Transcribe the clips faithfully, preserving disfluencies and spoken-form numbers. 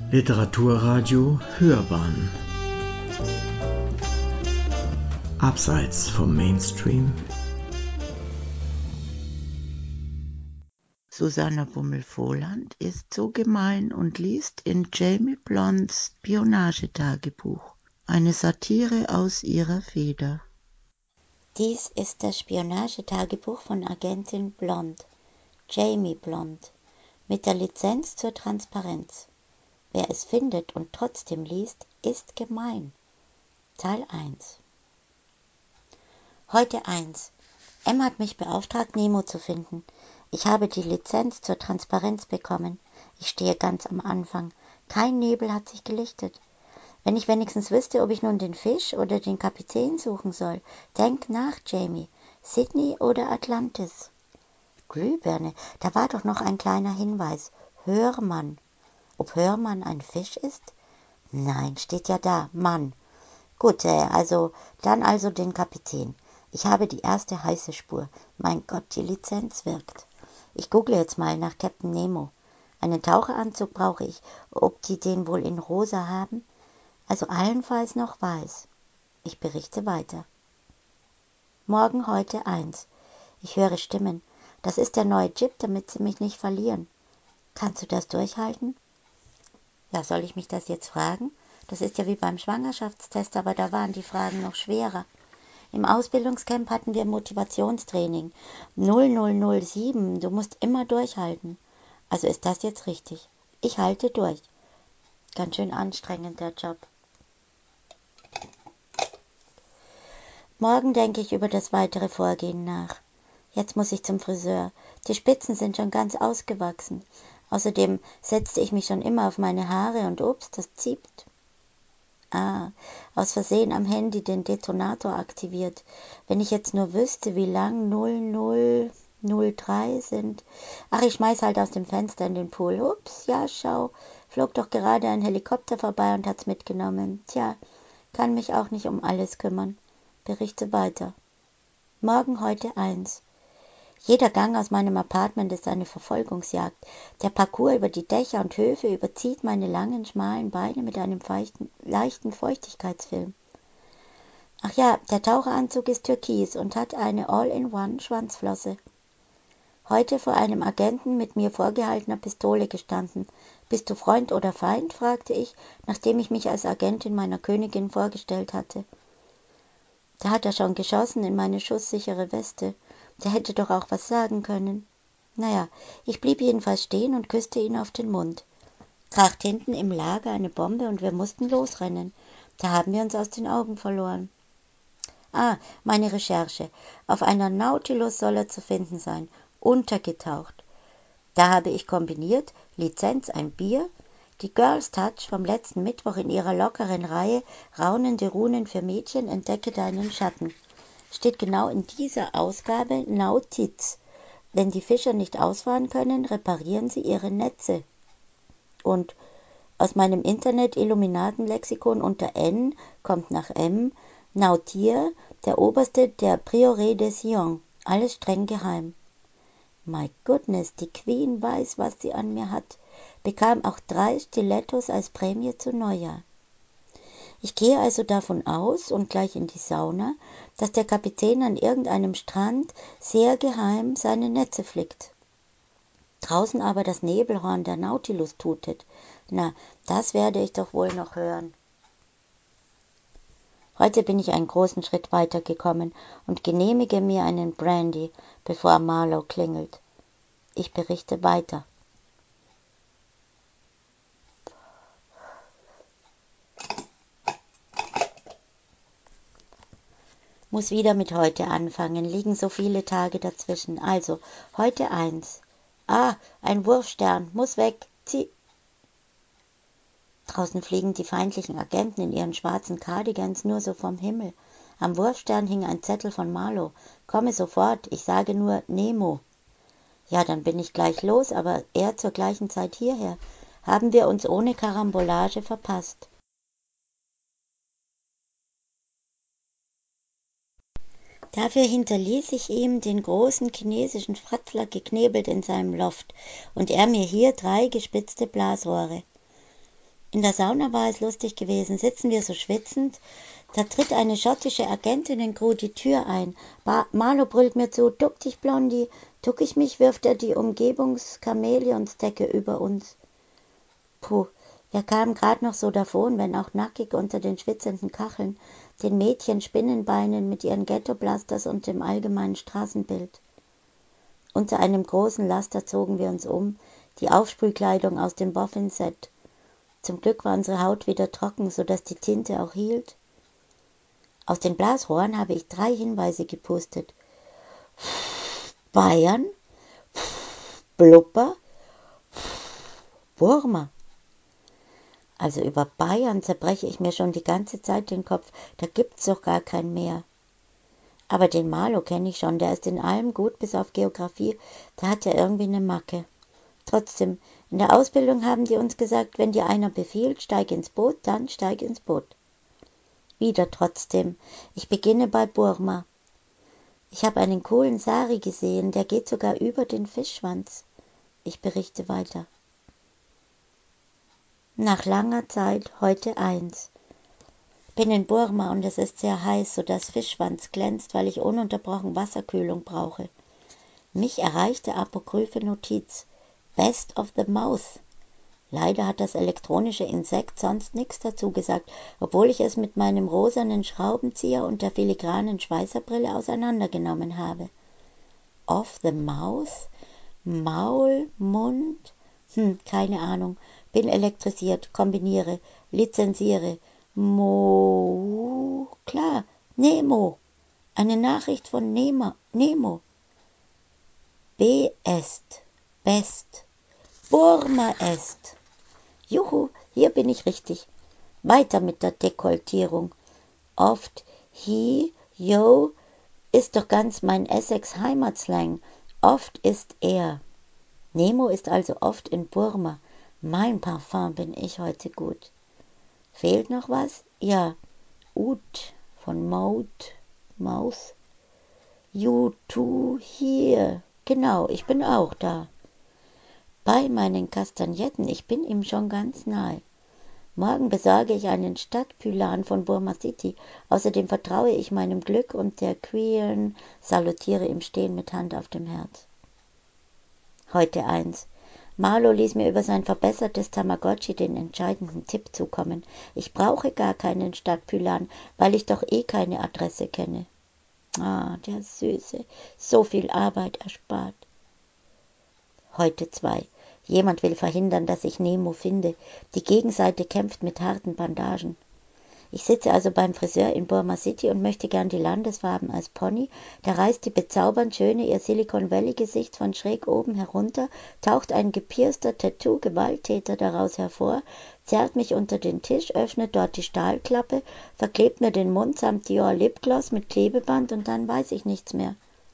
Literaturradio Hörbahn Abseits vom Mainstream. Susanna Bummel-Voland ist so gemein und liest in Jamie Blondes Spionagetagebuch eine Satire aus ihrer Feder. Dies ist das Spionagetagebuch von Agentin Blonde, Jamie Blonde, mit der Lizenz zur Transparenz. Wer es findet und trotzdem liest, ist gemein. Teil eins. Heute eins. Emma hat mich beauftragt, Nemo zu finden. Ich habe die Lizenz zur Transparenz bekommen. Ich stehe ganz am Anfang. Kein Nebel hat sich gelichtet. Wenn ich wenigstens wüsste, ob ich nun den Fisch oder den Kapitän suchen soll. Denk nach, Jamie. Sydney oder Atlantis? Glühbirne, da war doch noch ein kleiner Hinweis. Hörmann. Ob Hörmann ein Fisch ist? Nein, steht ja da, Mann. Gut, äh, also, dann also den Kapitän. Ich habe die erste heiße Spur. Mein Gott, die Lizenz wirkt. Ich google jetzt mal nach Captain Nemo. Einen Taucheranzug brauche ich. Ob die den wohl in rosa haben? Also allenfalls noch weiß. Ich berichte weiter. Morgen heute eins. Ich höre Stimmen. Das ist der neue Chip, damit sie mich nicht verlieren. Kannst du das durchhalten? Ja, soll ich mich das jetzt fragen? Das ist ja wie beim Schwangerschaftstest, aber da waren die Fragen noch schwerer. Im Ausbildungscamp hatten wir Motivationstraining. null null null sieben, du musst immer durchhalten. Also ist das jetzt richtig. Ich halte durch. Ganz schön anstrengend, der Job. Morgen denke ich über das weitere Vorgehen nach. Jetzt muss ich zum Friseur. Die Spitzen sind schon ganz ausgewachsen. Außerdem setzte ich mich schon immer auf meine Haare und ups, das zieht. Ah, aus Versehen am Handy den Detonator aktiviert. Wenn ich jetzt nur wüsste, wie lang null null null drei sind. Ach, ich schmeiß halt aus dem Fenster in den Pool. Ups, ja, schau, flog doch gerade ein Helikopter vorbei und hat's mitgenommen. Tja, kann mich auch nicht um alles kümmern. Berichte weiter. Morgen heute eins. Jeder Gang aus meinem Apartment ist eine Verfolgungsjagd. Der Parcours über die Dächer und Höfe überzieht meine langen, schmalen Beine mit einem feuchten, leichten Feuchtigkeitsfilm. Ach ja, der Taucheranzug ist türkis und hat eine All-in-One-Schwanzflosse. Heute vor einem Agenten mit mir vorgehaltener Pistole gestanden. Bist du Freund oder Feind? Fragte ich, nachdem ich mich als Agentin meiner Königin vorgestellt hatte. Da hat er schon geschossen in meine schusssichere Weste. Der hätte doch auch was sagen können. Naja, ich blieb jedenfalls stehen und küsste ihn auf den Mund. Kracht hinten im Lager eine Bombe und wir mussten losrennen. Da haben wir uns aus den Augen verloren. Ah, meine Recherche. Auf einer Nautilus soll er zu finden sein. Untergetaucht. Da habe ich kombiniert, Lizenz ein Bier, die Girls Touch vom letzten Mittwoch in ihrer lockeren Reihe Raunende Runen für Mädchen, entdecke deinen Schatten. Steht genau in dieser Ausgabe Nautiz. Wenn die Fischer nicht ausfahren können, reparieren sie ihre Netze. Und aus meinem Internet-Illuminaten-Lexikon unter N kommt nach M Nautier, der Oberste der Prieuré de Sion. Alles streng geheim. My goodness, die Queen weiß, was sie an mir hat. Bekam auch drei Stilettos als Prämie zu Neujahr. Ich gehe also davon aus und gleich in die Sauna, dass der Kapitän an irgendeinem Strand sehr geheim seine Netze flickt. Draußen aber das Nebelhorn der Nautilus tutet. Na, das werde ich doch wohl noch hören. Heute bin ich einen großen Schritt weitergekommen und genehmige mir einen Brandy, bevor Marlow klingelt. Ich berichte weiter. Muss wieder mit heute anfangen, liegen so viele Tage dazwischen. Also, heute eins. Ah, ein Wurfstern, muss weg, zieh. Draußen fliegen die feindlichen Agenten in ihren schwarzen Cardigans nur so vom Himmel. Am Wurfstern hing ein Zettel von Marlow. Komme sofort, ich sage nur Nemo. Ja, dann bin ich gleich los, aber er zur gleichen Zeit hierher. Haben wir uns ohne Karambolage verpasst. Dafür hinterließ ich ihm den großen chinesischen Fratzler geknebelt in seinem Loft und er mir hier drei gespitzte Blasrohre. In der Sauna war es lustig gewesen. Sitzen wir so schwitzend. Da tritt eine schottische Agentin in Crew die Tür ein. Ba- Marlo brüllt mir zu, duck dich, Blondie. Duck ich mich, wirft er die Umgebungs-Chamäleonsdecke über uns. Puh, wir kamen gerade noch so davon, wenn auch nackig unter den schwitzenden Kacheln, den Mädchen Spinnenbeinen mit ihren Ghetto-Blasters und dem allgemeinen Straßenbild. Unter einem großen Laster zogen wir uns um, die Aufsprühkleidung aus dem Boffin-Set. Zum Glück war unsere Haut wieder trocken, sodass die Tinte auch hielt. Aus den Blasrohren habe ich drei Hinweise gepustet. Bayern, Blubber, Burma. Also über Bayern zerbreche ich mir schon die ganze Zeit den Kopf, da gibt's doch gar kein Meer. Aber den Marlo kenne ich schon, der ist in allem gut, bis auf Geografie, da hat er irgendwie eine Macke. Trotzdem, in der Ausbildung haben die uns gesagt, wenn dir einer befiehlt, steig ins Boot, dann steig ins Boot. Wieder trotzdem, ich beginne bei Burma. Ich habe einen coolen Sari gesehen, der geht sogar über den Fischschwanz. Ich berichte weiter. Nach langer Zeit, heute eins. Bin in Burma und es ist sehr heiß, sodass Fischschwanz glänzt, weil ich ununterbrochen Wasserkühlung brauche. Mich erreichte apokryphe Notiz. Best of the Mouth. Leider hat das elektronische Insekt sonst nichts dazu gesagt, obwohl ich es mit meinem rosanen Schraubenzieher und der filigranen Schweißerbrille auseinandergenommen habe. Of the Mouth? Maul, Mund? Hm, keine Ahnung. Bin elektrisiert, kombiniere, lizenziere. Mo, klar, Nemo. Eine Nachricht von Nemo. Nemo. B est, best. Burma est. Juhu, hier bin ich richtig. Weiter mit der Dekoltierung. Oft, he, yo, ist doch ganz mein Essex-Heimatslang. Oft ist er. Nemo ist also oft in Burma. Mein Parfum bin ich heute gut. Fehlt noch was? Ja. Ut von Maut, Maus. You too here. Genau, ich bin auch da. Bei meinen Kastagnetten, ich bin ihm schon ganz nahe. Morgen besorge ich einen Stadtpylan von Burma City. Außerdem vertraue ich meinem Glück und der Queen, salutiere im Stehen mit Hand auf dem Herz. Heute eins. Marlo ließ mir über sein verbessertes Tamagotchi den entscheidenden Tipp zukommen. Ich brauche gar keinen Stadtpylan, weil ich doch eh keine Adresse kenne. Ah, der Süße, so viel Arbeit erspart. Heute zwei. Jemand will verhindern, dass ich Nemo finde. Die Gegenseite kämpft mit harten Bandagen. Ich sitze also beim Friseur in Burma City und möchte gern die Landesfarben als Pony. Da reißt die bezaubernd schöne ihr Silicon Valley Gesicht von schräg oben herunter, taucht ein gepierster Tattoo-Gewalttäter daraus hervor, zerrt mich unter den Tisch, öffnet dort die Stahlklappe, verklebt mir den Mund samt Dior Lipgloss mit Klebeband und dann weiß ich nichts mehr.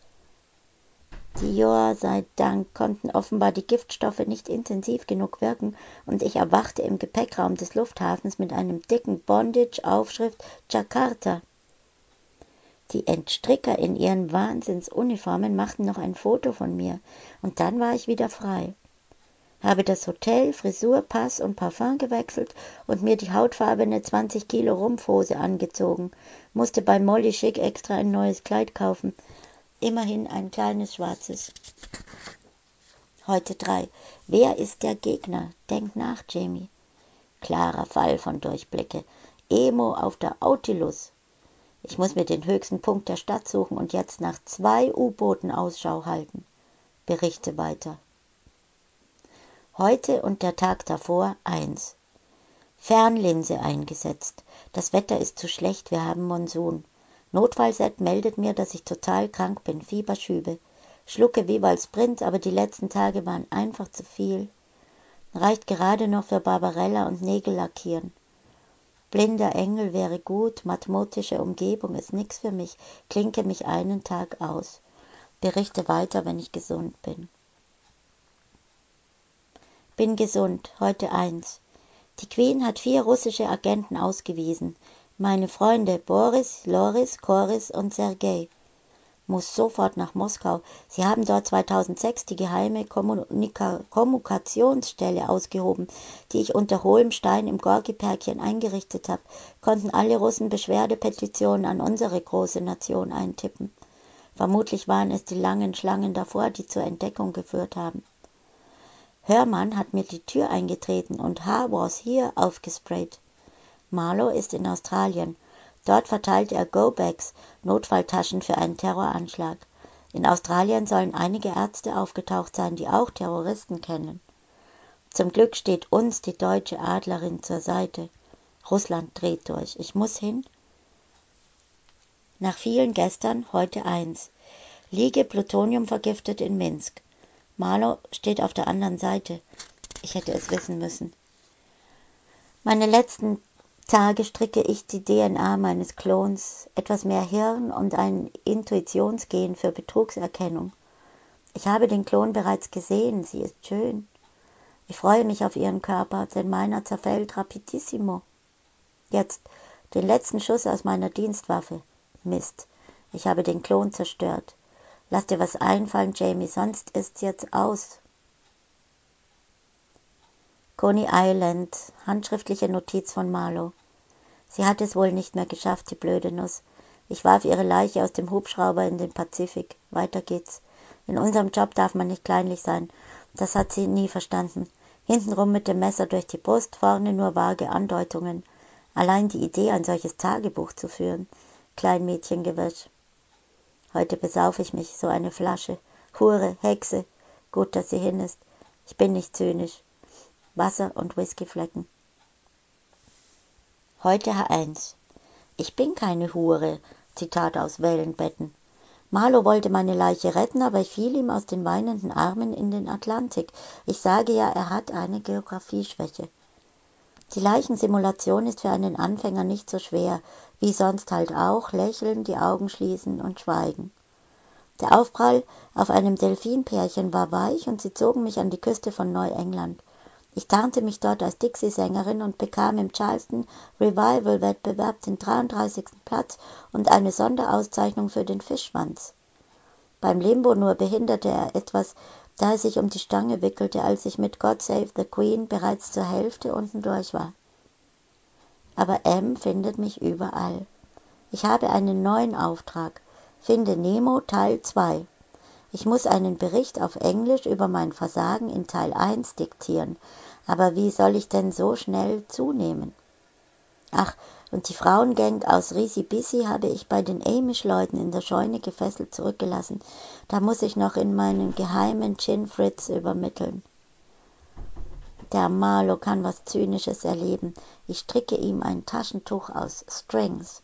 Dior sei Dank konnten offenbar die Giftstoffe nicht intensiv genug wirken und ich erwachte im Gepäckraum des Lufthafens mit einem dicken Bondage-Aufschrift Jakarta. Die Entstricker in ihren Wahnsinnsuniformen machten noch ein Foto von mir und dann war ich wieder frei. Habe das Hotel, Frisur, Pass und Parfum gewechselt und mir die hautfarbene zwanzig Kilo Rumpfhose angezogen, musste bei Molly Schick extra ein neues Kleid kaufen. Immerhin ein kleines schwarzes. Heute drei. Wer ist der Gegner? Denk nach, Jamie. Klarer Fall von Durchblicke. Emo auf der Autilus. Ich muss mir den höchsten Punkt der Stadt suchen und jetzt nach zwei U-Booten Ausschau halten. Berichte weiter. Heute und der Tag davor eins. Fernlinse eingesetzt. Das Wetter ist zu schlecht, wir haben Monsun. Notfallset meldet mir, dass ich total krank bin, Fieberschübe. Schlucke Vival Sprint, aber die letzten Tage waren einfach zu viel. Reicht gerade noch für Barbarella und Nägel lackieren. Blinder Engel wäre gut, mathematische Umgebung ist nix für mich, klinke mich einen Tag aus. Berichte weiter, wenn ich gesund bin. Bin gesund, heute eins. Die Queen hat vier russische Agenten ausgewiesen. Meine Freunde Boris, Loris, Koris und Sergei. muss sofort nach Moskau. Sie haben dort zweitausendsechs die geheime Kommunika- Kommunikationsstelle ausgehoben, die ich unter hohlem Stein im Gorki-Pärkchen eingerichtet habe, konnten alle Russen Beschwerdepetitionen an unsere große Nation eintippen. Vermutlich waren es die langen Schlangen davor, die zur Entdeckung geführt haben. Hörmann hat mir die Tür eingetreten und "H was here" aufgesprayt. Marlow ist in Australien. Dort verteilt er Go-Bags, Notfalltaschen für einen Terroranschlag. In Australien sollen einige Ärzte aufgetaucht sein, die auch Terroristen kennen. Zum Glück steht uns die deutsche Adlerin zur Seite. Russland dreht durch. Ich muss hin. Nach vielen gestern, heute eins. Liege Plutonium vergiftet in Minsk. Marlow steht auf der anderen Seite. Ich hätte es wissen müssen. Meine letzten Tage stricke ich die D N A meines Klons, etwas mehr Hirn und ein Intuitionsgen für Betrugserkennung. Ich habe den Klon bereits gesehen, sie ist schön. Ich freue mich auf ihren Körper, denn meiner zerfällt rapidissimo. Jetzt den letzten Schuss aus meiner Dienstwaffe. Mist, ich habe den Klon zerstört. Lass dir was einfallen, Jamie, sonst ist's jetzt aus. Coney Island, handschriftliche Notiz von Marlow. Sie hat es wohl nicht mehr geschafft, die blöde Nuss. Ich warf ihre Leiche aus dem Hubschrauber in den Pazifik. Weiter geht's. In unserem Job darf man nicht kleinlich sein. Das hat sie nie verstanden. Hintenrum mit dem Messer durch die Brust, vorne nur vage Andeutungen. Allein die Idee, ein solches Tagebuch zu führen. Kleinmädchengewäsch. Heute besaufe ich mich, so eine Flasche. Hure, Hexe. Gut, dass sie hin ist. Ich bin nicht zynisch. Wasser und Whiskyflecken. Heute H eins. Ich bin keine Hure. Zitat aus Wellenbetten. Marlow wollte meine Leiche retten, aber ich fiel ihm aus den weinenden Armen in den Atlantik. Ich sage ja, er hat eine Geografieschwäche. Die Leichensimulation ist für einen Anfänger nicht so schwer, wie sonst halt auch, lächeln, die Augen schließen und schweigen. Der Aufprall auf einem Delfinpärchen war weich und sie zogen mich an die Küste von Neuengland. Ich tarnte mich dort als Dixie-Sängerin und bekam im Charleston Revival-Wettbewerb den dreiunddreißigsten Platz und eine Sonderauszeichnung für den Fischschwanz. Beim Limbo nur behinderte er etwas, da er sich um die Stange wickelte, als ich mit God Save the Queen bereits zur Hälfte unten durch war. Aber M findet mich überall. Ich habe einen neuen Auftrag. Finde Nemo Teil zwei. Ich muss einen Bericht auf Englisch über mein Versagen in Teil eins diktieren. Aber wie soll ich denn so schnell zunehmen? Ach, und die Frauengang aus Risi-Bissi habe ich bei den Amish-Leuten in der Scheune gefesselt zurückgelassen. Da muss ich noch in meinen geheimen Gin-Fritz übermitteln. Der Marlow kann was Zynisches erleben. Ich stricke ihm ein Taschentuch aus Strings.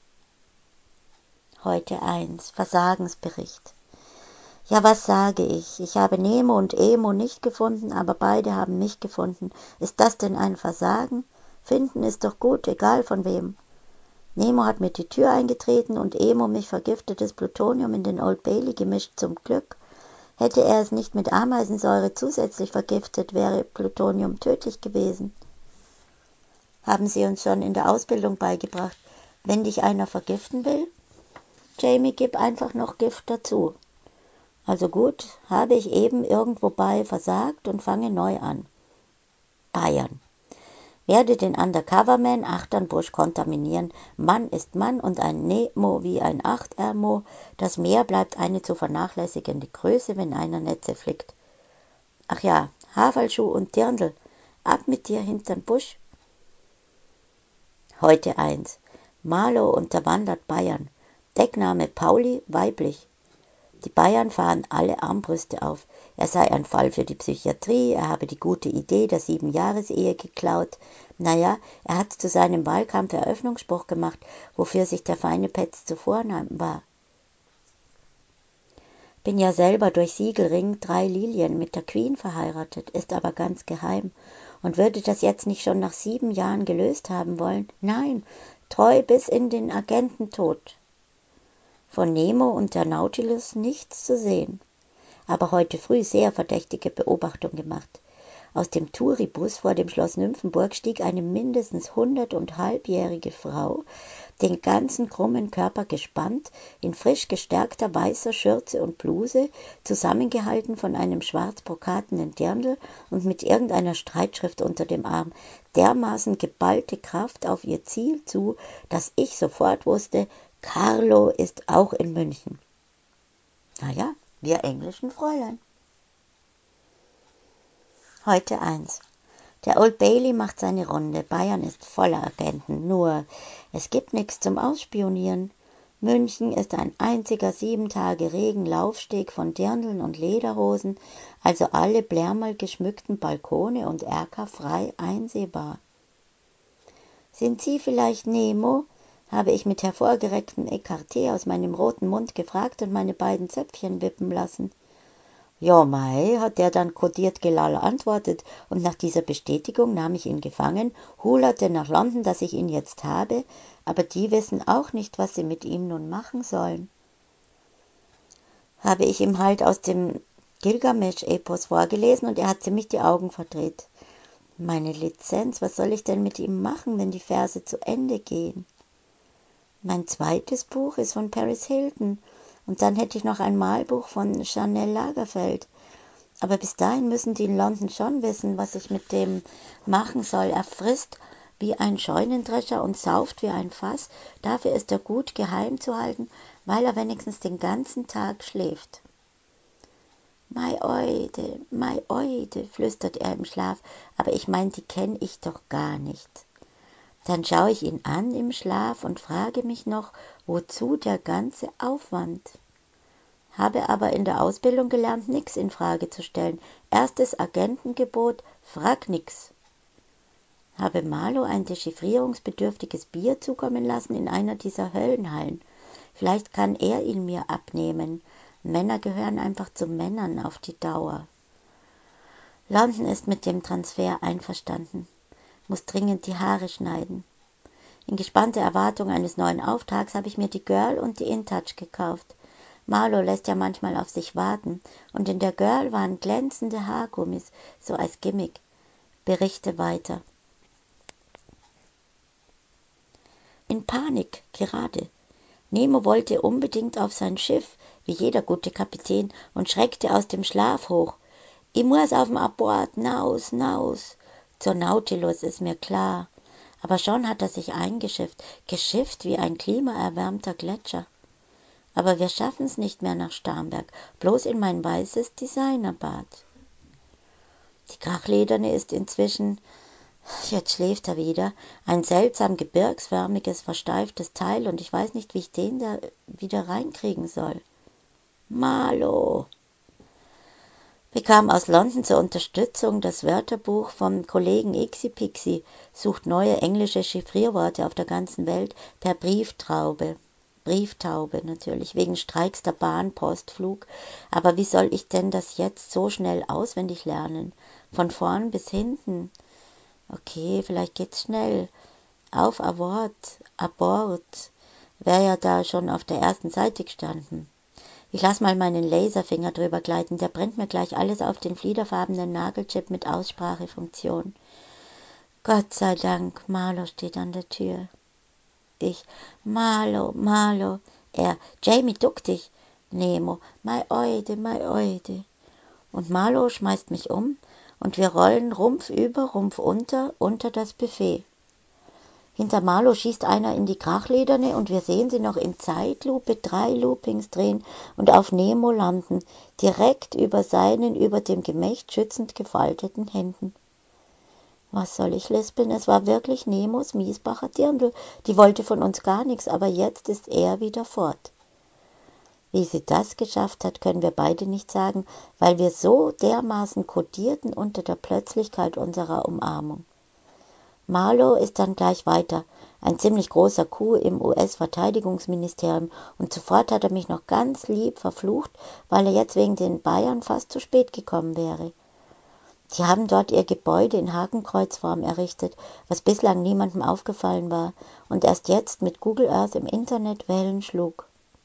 Heute eins. Versagensbericht. Ja, was sage ich? Ich habe Nemo und Emo nicht gefunden, aber beide haben mich gefunden. Ist das denn ein Versagen? Finden ist doch gut, egal von wem. Nemo hat mir die Tür eingetreten und Emo mich vergiftetes Plutonium in den Old Bailey gemischt, zum Glück. Hätte er es nicht mit Ameisensäure zusätzlich vergiftet, wäre Plutonium tödlich gewesen. Haben Sie uns schon in der Ausbildung beigebracht, wenn dich einer vergiften will? Jamie, gib einfach noch Gift dazu. Also gut, habe ich eben irgendwo bei versagt und fange neu an. Bayern. Werde den Undercover-Man Achternbusch kontaminieren. Mann ist Mann und ein Nemo wie ein Achtermo. Das Meer bleibt eine zu vernachlässigende Größe, wenn einer Netze flickt. Ach ja, Haferlschuh und Dirndl. Ab mit dir hinterm Busch. Heute eins. Marlow unterwandert Bayern. Deckname Pauli, weiblich. Die Bayern fahren alle Armbrüste auf. Er sei ein Fall für die Psychiatrie, er habe die gute Idee der Siebenjahresehe geklaut. Naja, er hat zu seinem Wahlkampf Eröffnungsspruch gemacht, wofür sich der feine Petz zu vornehm war. Bin ja selber durch Siegelring drei Lilien mit der Queen verheiratet, ist aber ganz geheim. Und würde das jetzt nicht schon nach sieben Jahren gelöst haben wollen? Nein, treu bis in den Agententod. Von Nemo und der Nautilus nichts zu sehen. Aber heute früh sehr verdächtige Beobachtung gemacht. Aus dem Touribus vor dem Schloss Nymphenburg stieg eine mindestens hundert- und halbjährige Frau, den ganzen krummen Körper gespannt, in frisch gestärkter weißer Schürze und Bluse, zusammengehalten von einem schwarz brokatenen Dirndl und mit irgendeiner Streitschrift unter dem Arm, dermaßen geballte Kraft auf ihr Ziel zu, dass ich sofort wusste, Carlo ist auch in München. Naja, wir englischen Fräulein. Heute eins. Der Old Bailey macht seine Runde. Bayern ist voller Agenten. Nur, es gibt nichts zum Ausspionieren. München ist ein einziger sieben Tage Regen-Laufsteg von Dirndln und Lederhosen, also alle blärmal geschmückten Balkone und Erker frei einsehbar. Sind Sie vielleicht Nemo? Habe ich mit hervorgerecktem Ekarté aus meinem roten Mund gefragt und meine beiden Zöpfchen wippen lassen. Ja, mei, hat der dann kodiert gelall antwortet, und nach dieser Bestätigung nahm ich ihn gefangen, hulerte nach London, dass ich ihn jetzt habe, aber die wissen auch nicht, was sie mit ihm nun machen sollen. Habe ich ihm halt aus dem Gilgamesch-Epos vorgelesen und er hat ziemlich die Augen verdreht. Meine Lizenz, was soll ich denn mit ihm machen, wenn die Verse zu Ende gehen? Mein zweites Buch ist von Paris Hilton. Und dann hätte ich noch ein Malbuch von Chanel Lagerfeld. Aber bis dahin müssen die in London schon wissen, was ich mit dem machen soll. Er frisst wie ein Scheunendrescher und sauft wie ein Fass. Dafür ist er gut geheim zu halten, weil er wenigstens den ganzen Tag schläft. Mei Eude, mei Eude, flüstert er im Schlaf, aber ich meine, die kenne ich doch gar nicht. Dann schaue ich ihn an im Schlaf und frage mich noch, wozu der ganze Aufwand? Habe aber in der Ausbildung gelernt, nix in Frage zu stellen. Erstes Agentengebot, frag nix. Habe Marlo ein dechiffrierungsbedürftiges Bier zukommen lassen in einer dieser Höllenhallen. Vielleicht kann er ihn mir abnehmen. Männer gehören einfach zu Männern auf die Dauer. London ist mit dem Transfer einverstanden. Muss dringend die Haare schneiden. In gespannter Erwartung eines neuen Auftrags habe ich mir die Girl und die InTouch gekauft. Marlo lässt ja manchmal auf sich warten und in der Girl waren glänzende Haargummis, so als Gimmick. Berichte weiter. In Panik, gerade. Nemo wollte unbedingt auf sein Schiff, wie jeder gute Kapitän, und schreckte aus dem Schlaf hoch. Ich muss auf dem Abort, naus, naus. Zur Nautilus ist mir klar. Aber schon hat er sich eingeschifft, geschifft wie ein klimaerwärmter Gletscher. Aber wir schaffen's nicht mehr nach Starnberg, bloß in mein weißes Designerbad. Die Krachlederne ist inzwischen, jetzt schläft er wieder, ein seltsam gebirgsförmiges, versteiftes Teil und ich weiß nicht, wie ich den da wieder reinkriegen soll. Marlo! Bekam aus London zur Unterstützung das Wörterbuch vom Kollegen Ixi-Pixi, sucht neue englische Chiffrierworte auf der ganzen Welt per Brieftraube. Brieftaube natürlich, wegen Streiks der Bahn, Postflug. Aber wie soll ich denn das jetzt so schnell auswendig lernen? Von vorn bis hinten? Okay, vielleicht geht's schnell. Auf Abort, Abort, wäre ja da schon auf der ersten Seite gestanden. Ich lass mal meinen Laserfinger drüber gleiten, der brennt mir gleich alles auf den fliederfarbenen Nagelchip mit Aussprachefunktion. Gott sei Dank, Marlo steht an der Tür. Ich, Marlo, Marlo. Er, Jamie, duck dich. Nemo, mei Eude, mei Eude. Und Marlo schmeißt mich um und wir rollen Rumpf über, Rumpf unter, unter das Buffet. Hinter Marlo schießt einer in die Krachlederne und wir sehen sie noch in Zeitlupe drei Loopings drehen und auf Nemo landen, direkt über seinen, über dem Gemächt schützend gefalteten Händen. Was soll ich lispeln? Es war wirklich Nemos Miesbacher Dirndl. Die wollte von uns gar nichts, aber jetzt ist er wieder fort. Wie sie das geschafft hat, können wir beide nicht sagen, weil wir so dermaßen kodierten unter der Plötzlichkeit unserer Umarmung. Marlo ist dann gleich weiter, ein ziemlich großer Coup im U S-Verteidigungsministerium und sofort hat er mich noch ganz lieb verflucht, weil er jetzt wegen den Bayern fast zu spät gekommen wäre. Sie haben dort ihr Gebäude in Hakenkreuzform errichtet, was bislang niemandem aufgefallen war und erst jetzt mit Google Earth im Internet Wellen schlug.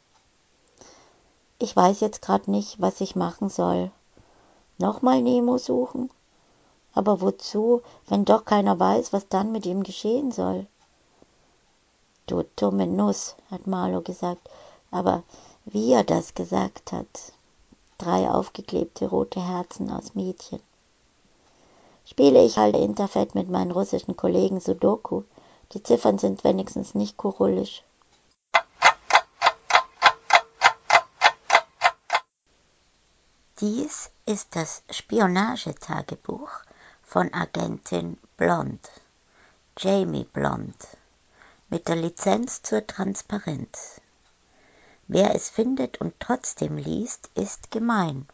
Ich weiß jetzt gerade nicht, was ich machen soll. Nochmal Nemo suchen? Aber wozu, wenn doch keiner weiß, was dann mit ihm geschehen soll? Du dumme Nuss, hat Marlow gesagt, aber wie er das gesagt hat. Drei aufgeklebte rote Herzen aus Mädchen. Spiele ich halt Interfett mit meinen russischen Kollegen Sudoku. Die Ziffern sind wenigstens nicht kurullisch. Dies ist das Spionagetagebuch von Agentin Blond, Jamie Blond, mit der Lizenz zur Transparenz. Wer es findet und trotzdem liest, ist gemein.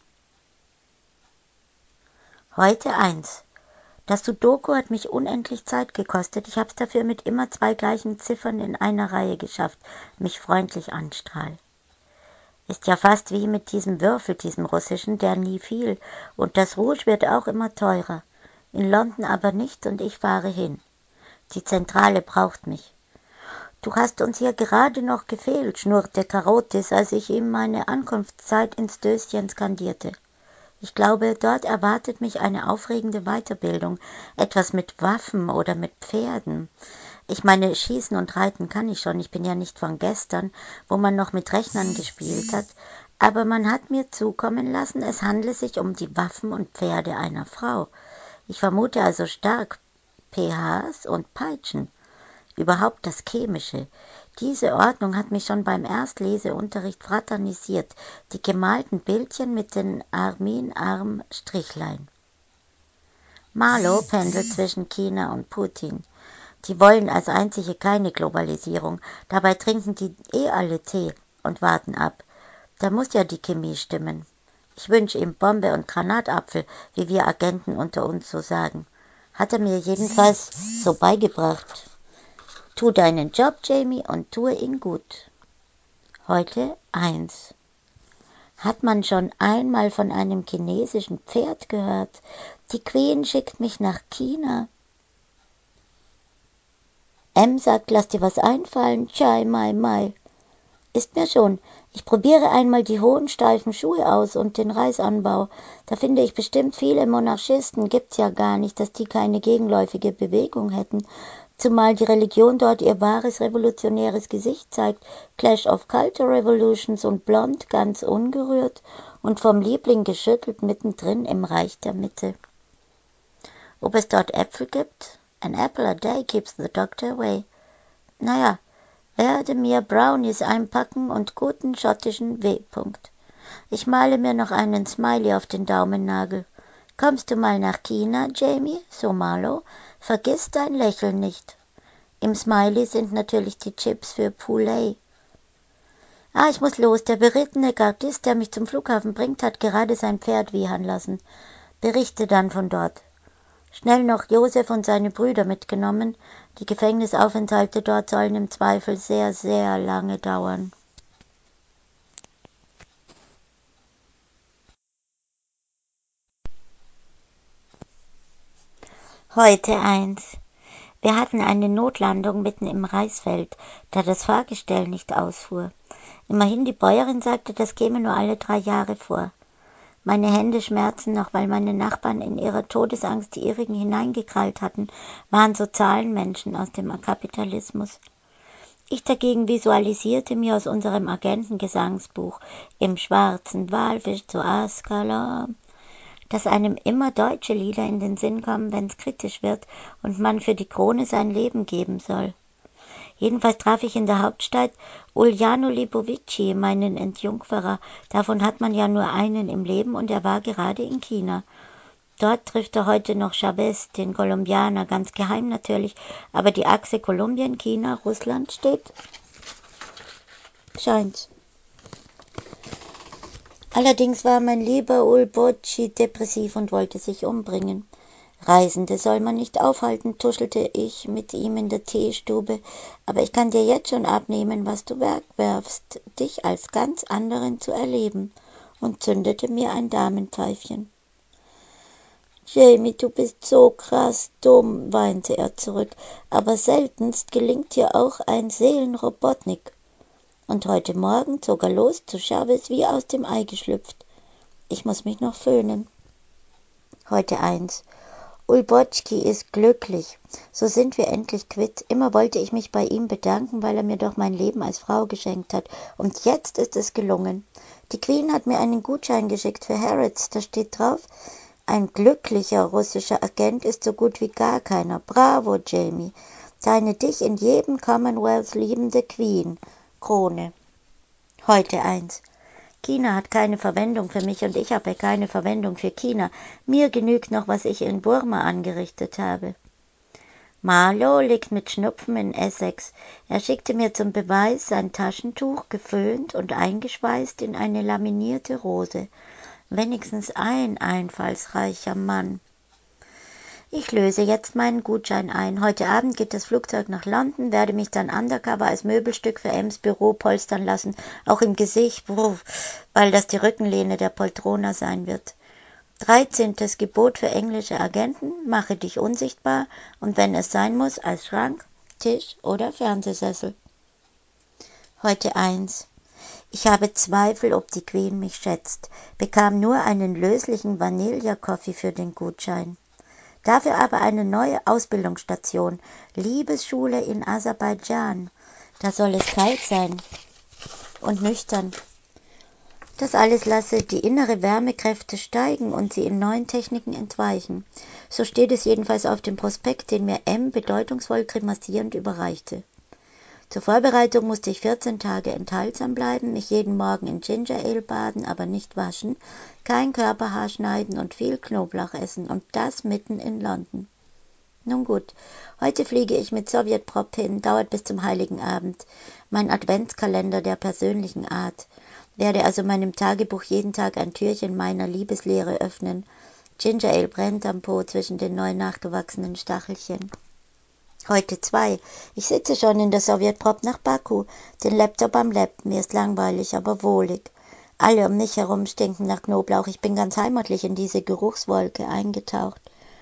Heute eins. Das Sudoku hat mich unendlich Zeit gekostet. Ich hab's dafür mit immer zwei gleichen Ziffern in einer Reihe geschafft. Mich freundlich anstrahl. Ist ja fast wie mit diesem Würfel, diesem russischen, der nie fiel. Und das Rouge wird auch immer teurer. In London aber nicht und ich fahre hin. Die Zentrale braucht mich. Du hast uns hier gerade noch gefehlt, schnurrte Karotis, als ich ihm meine Ankunftszeit ins Döschen skandierte. Ich glaube, dort erwartet mich eine aufregende Weiterbildung, etwas mit Waffen oder mit Pferden. Ich meine, schießen und reiten kann ich schon, ich bin ja nicht von gestern, wo man noch mit Rechnern gespielt hat, aber man hat mir zukommen lassen, es handle sich um die Waffen und Pferde einer Frau. Ich vermute also stark P Hs und Peitschen. Überhaupt das Chemische. Diese Ordnung hat mich schon beim Erstleseunterricht fraternisiert, die gemalten Bildchen mit den Armin-Arm-Strichlein. Marlow pendelt zwischen China und Putin. Die wollen als einzige keine Globalisierung, dabei trinken die eh alle Tee und warten ab. Da muss ja die Chemie stimmen. Ich wünsche ihm Bombe und Granatapfel, wie wir Agenten unter uns so sagen. Hat er mir jedenfalls so beigebracht. Tu deinen Job, Jamie, und tue ihn gut. Heute eins. Hat man schon einmal von einem chinesischen Pferd gehört? Die Queen schickt mich nach China. M sagt, lass dir was einfallen. Chai, mai, mai. Ist mir schon. Ich probiere einmal die hohen, steifen Schuhe aus und den Reisanbau. Da finde ich bestimmt viele Monarchisten, gibt's ja gar nicht, dass die keine gegenläufige Bewegung hätten. Zumal die Religion dort ihr wahres revolutionäres Gesicht zeigt, Clash of Culture Revolutions und blond, ganz ungerührt und vom Liebling geschüttelt mittendrin im Reich der Mitte. Ob es dort Äpfel gibt? An apple a day keeps the doctor away. Naja, werde mir Brownies einpacken und guten schottischen W. Ich male mir noch einen Smiley auf den Daumennagel. Kommst du mal nach China, Jamie? So Marlow. Vergiss dein Lächeln nicht. Im Smiley sind natürlich die Chips für Poulet. Ah, ich muss los. Der berittene Gardist, der mich zum Flughafen bringt, hat gerade sein Pferd wiehern lassen. Berichte dann von dort. Schnell noch Josef und seine Brüder mitgenommen. Die Gefängnisaufenthalte dort sollen im Zweifel sehr, sehr lange dauern. Heute eins. Wir hatten eine Notlandung mitten im Reisfeld, da das Fahrgestell nicht ausfuhr. Immerhin die Bäuerin sagte, das käme nur alle drei Jahre vor. Meine Hände schmerzen noch, weil meine Nachbarn in ihrer Todesangst die ihrigen hineingekrallt hatten, waren so Zahlenmenschen aus dem Kapitalismus. Ich dagegen visualisierte mir aus unserem Agentengesangsbuch im schwarzen Walfisch zu Askala, dass einem immer deutsche Lieder in den Sinn kommen, wenn's kritisch wird und man für die Krone sein Leben geben soll. Jedenfalls traf ich in der Hauptstadt Uljano Lipovici, meinen Entjungferer. Davon hat man ja nur einen im Leben und er war gerade in China. Dort trifft er heute noch Chavez, den Kolumbianer, ganz geheim natürlich, aber die Achse Kolumbien, China, Russland steht. Scheint. Allerdings war mein lieber Ulbochi depressiv und wollte sich umbringen. Reisende soll man nicht aufhalten, tuschelte ich mit ihm in der Teestube, aber ich kann dir jetzt schon abnehmen, was du wegwerfst, dich als ganz anderen zu erleben, und zündete mir ein Damenpfeifchen. Jamie, du bist so krass dumm, weinte er zurück, aber seltenst gelingt dir auch ein Seelenrobotnik. Und heute Morgen zog er los zu Chavez wie aus dem Ei geschlüpft. Ich muss mich noch föhnen. Heute eins. Ulbotschki ist glücklich. So sind wir endlich quitt. Immer wollte ich mich bei ihm bedanken, weil er mir doch mein Leben als Frau geschenkt hat. Und jetzt ist es gelungen. Die Queen hat mir einen Gutschein geschickt für Harrods. Da steht drauf: Ein glücklicher russischer Agent ist so gut wie gar keiner. Bravo, Jamie. Deine dich in jedem Commonwealth liebende Queen. Krone. Heute eins. China hat keine Verwendung für mich und ich habe keine Verwendung für China. Mir genügt noch, was ich in Burma angerichtet habe. Marlow liegt mit Schnupfen in Essex. Er schickte mir zum Beweis sein Taschentuch, geföhnt und eingeschweißt in eine laminierte Rose. Wenigstens ein einfallsreicher Mann. Ich löse jetzt meinen Gutschein ein. Heute Abend geht das Flugzeug nach London, werde mich dann undercover als Möbelstück für Ems Büro polstern lassen, auch im Gesicht, weil das die Rückenlehne der Poltrona sein wird. Dreizehntes Gebot für englische Agenten: Mache dich unsichtbar und wenn es sein muss, als Schrank, Tisch oder Fernsehsessel. Heute eins. Ich habe Zweifel, ob die Queen mich schätzt, bekam nur einen löslichen Vanilla-Coffee für den Gutschein. Dafür aber eine neue Ausbildungsstation, Liebesschule in Aserbaidschan. Da soll es kalt sein und nüchtern. Das alles lasse die innere Wärmekräfte steigen und sie in neuen Techniken entweichen. So steht es jedenfalls auf dem Prospekt, den mir M. bedeutungsvoll grimassierend überreichte. Zur Vorbereitung musste ich vierzehn Tage enthaltsam bleiben, mich jeden Morgen in Ginger Ale baden, aber nicht waschen, kein Körperhaar schneiden und viel Knoblauch essen, und das mitten in London. Nun gut, heute fliege ich mit Sowjetprop hin, dauert bis zum Heiligen Abend. Mein Adventskalender der persönlichen Art. Werde also meinem Tagebuch jeden Tag ein Türchen meiner Liebeslehre öffnen. Ginger Ale brennt am Po zwischen den neu nachgewachsenen Stachelchen. Heute zwei. Ich sitze schon in der Sowjetprop nach Baku, den Laptop am Lab. Mir ist langweilig, aber wohlig. Alle um mich herum stinken nach Knoblauch. Ich bin ganz heimatlich in diese Geruchswolke eingetaucht.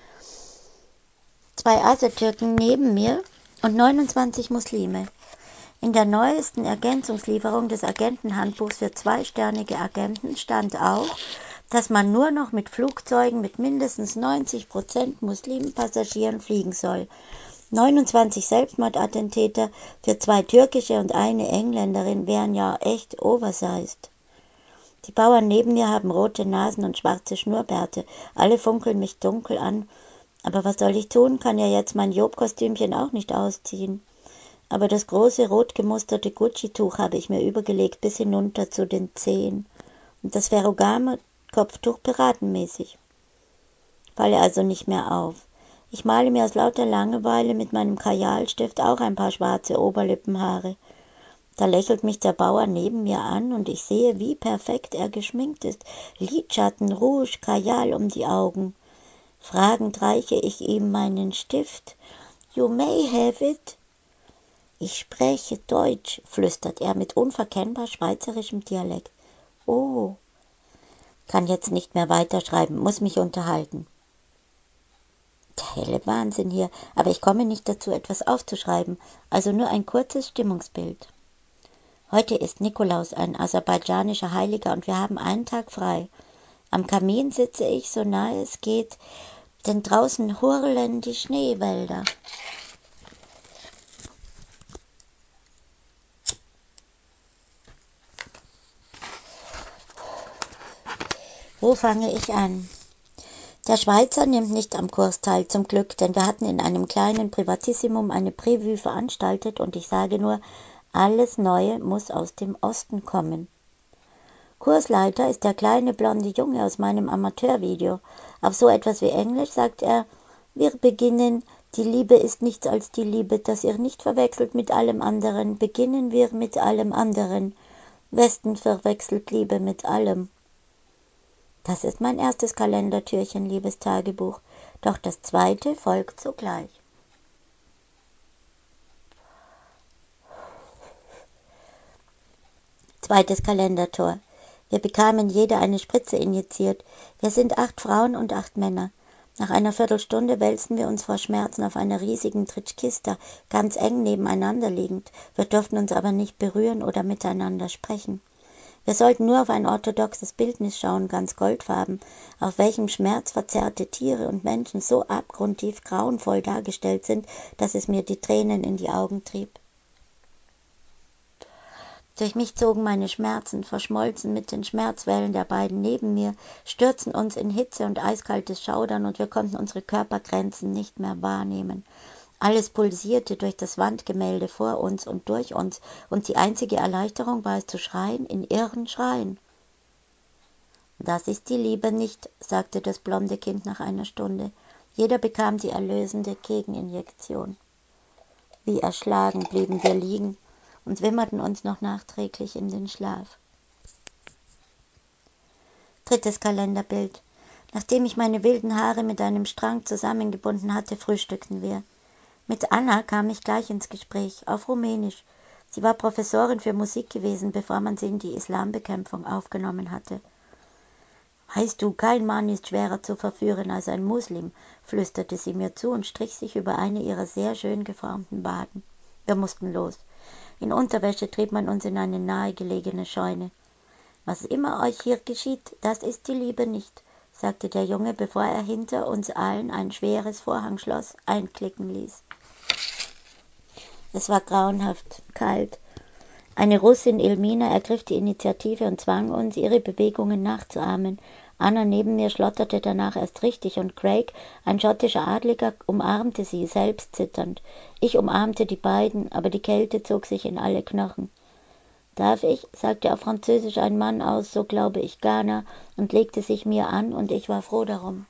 Zwei Asertürken neben mir und neunundzwanzig Muslime. In der neuesten Ergänzungslieferung des Agentenhandbuchs für zweisternige Agenten stand auch, dass man nur noch mit Flugzeugen mit mindestens neunzig Prozent Muslimpassagieren fliegen soll. neunundzwanzig Selbstmordattentäter für zwei türkische und eine Engländerin wären ja echt oversized. Die Bauern neben mir haben rote Nasen und schwarze Schnurrbärte. Alle funkeln mich dunkel an. Aber was soll ich tun? Kann ja jetzt mein Job-Kostümchen auch nicht ausziehen. Aber das große rot gemusterte Gucci-Tuch habe ich mir übergelegt bis hinunter zu den Zehen. Und das ferrogame Kopftuch piratenmäßig. Falle also nicht mehr auf. Ich male mir aus lauter Langeweile mit meinem Kajalstift auch ein paar schwarze Oberlippenhaare. Da lächelt mich der Bauer neben mir an und ich sehe, wie perfekt er geschminkt ist. Lidschatten, Rouge, Kajal um die Augen. Fragend reiche ich ihm meinen Stift. You may have it. Ich spreche Deutsch, flüstert er mit unverkennbar schweizerischem Dialekt. Oh, kann jetzt nicht mehr weiterschreiben, muss mich unterhalten. Der helle Wahnsinn hier, aber ich komme nicht dazu, etwas aufzuschreiben, also nur ein kurzes Stimmungsbild. Heute ist Nikolaus, ein aserbaidschanischer Heiliger, und wir haben einen Tag frei. Am Kamin sitze ich, so nahe es geht, denn draußen hurlen die Schneewälder. Wo fange ich an? Der Schweizer nimmt nicht am Kurs teil, zum Glück, denn wir hatten in einem kleinen Privatissimum eine Prévue veranstaltet und ich sage nur, alles Neue muss aus dem Osten kommen. Kursleiter ist der kleine blonde Junge aus meinem Amateurvideo. Auf so etwas wie Englisch sagt er, wir beginnen, die Liebe ist nichts als die Liebe, das ihr nicht verwechselt mit allem anderen, beginnen wir mit allem anderen. Westen verwechselt Liebe mit allem. Das ist mein erstes Kalendertürchen, liebes Tagebuch, doch das zweite folgt sogleich. Zweites Kalendertor. Wir bekamen jeder eine Spritze injiziert. Wir sind acht Frauen und acht Männer. Nach einer Viertelstunde wälzten wir uns vor Schmerzen auf einer riesigen Tritschkista, ganz eng nebeneinander liegend. Wir durften uns aber nicht berühren oder miteinander sprechen. Wir sollten nur auf ein orthodoxes Bildnis schauen, ganz goldfarben, auf welchem schmerzverzerrte Tiere und Menschen so abgrundtief grauenvoll dargestellt sind, dass es mir die Tränen in die Augen trieb. Durch mich zogen meine Schmerzen, verschmolzen mit den Schmerzwellen der beiden neben mir, stürzten uns in Hitze und eiskaltes Schaudern und wir konnten unsere Körpergrenzen nicht mehr wahrnehmen. Alles pulsierte durch das Wandgemälde vor uns und durch uns, und die einzige Erleichterung war es zu schreien, in irren Schreien. »Das ist die Liebe nicht«, sagte das blonde Kind nach einer Stunde. Jeder bekam die erlösende Gegeninjektion. Wie erschlagen blieben wir liegen und wimmerten uns noch nachträglich in den Schlaf. Drittes Kalenderbild. Nachdem ich meine wilden Haare mit einem Strang zusammengebunden hatte, frühstückten wir. Mit Anna kam ich gleich ins Gespräch, auf Rumänisch. Sie war Professorin für Musik gewesen, bevor man sie in die Islambekämpfung aufgenommen hatte. »Weißt du, kein Mann ist schwerer zu verführen als ein Muslim«, flüsterte sie mir zu und strich sich über eine ihrer sehr schön geformten Waden. Wir mussten los. In Unterwäsche trieb man uns in eine nahegelegene Scheune. »Was immer euch hier geschieht, das ist die Liebe nicht«, sagte der Junge, bevor er hinter uns allen ein schweres Vorhangschloss einklicken ließ. Es war grauenhaft kalt. Eine Russin, Elmina, ergriff die Initiative und zwang uns, ihre Bewegungen nachzuahmen. Anna neben mir schlotterte danach erst richtig und Craig, ein schottischer Adliger, umarmte sie, selbst zitternd. Ich umarmte die beiden, aber die Kälte zog sich in alle Knochen. »Darf ich?«, sagte auf Französisch ein Mann aus, so glaube ich Ghana, und legte sich mir an, und ich war froh darum.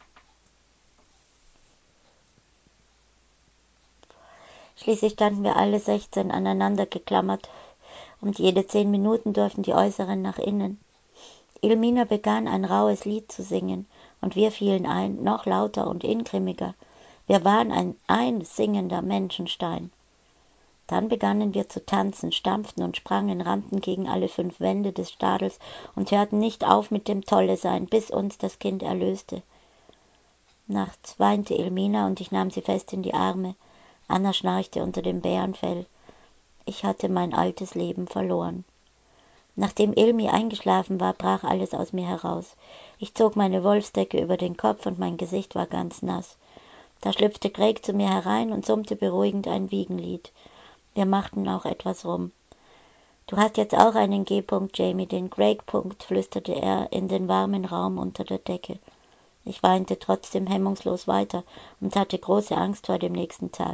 Schließlich standen wir alle sechzehn aneinander geklammert, und jede zehn Minuten durften die Äußeren nach innen. Elmina begann ein rauhes Lied zu singen, und wir fielen ein, noch lauter und ingrimmiger. Wir waren ein einsingender Menschenstein. Dann begannen wir zu tanzen, stampften und sprangen, rannten gegen alle fünf Wände des Stadels und hörten nicht auf mit dem Tolle-Sein, bis uns das Kind erlöste. Nachts weinte Elmina und ich nahm sie fest in die Arme. Anna schnarchte unter dem Bärenfell. Ich hatte mein altes Leben verloren. Nachdem Elmi eingeschlafen war, brach alles aus mir heraus. Ich zog meine Wolfsdecke über den Kopf und mein Gesicht war ganz nass. Da schlüpfte Craig zu mir herein und summte beruhigend ein Wiegenlied. Wir machten auch etwas rum. »Du hast jetzt auch einen G-Punkt, Jamie, den Craig-Punkt«, flüsterte er in den warmen Raum unter der Decke. Ich weinte trotzdem hemmungslos weiter und hatte große Angst vor dem nächsten Tag.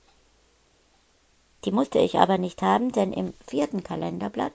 Die musste ich aber nicht haben, denn im vierten Kalenderblatt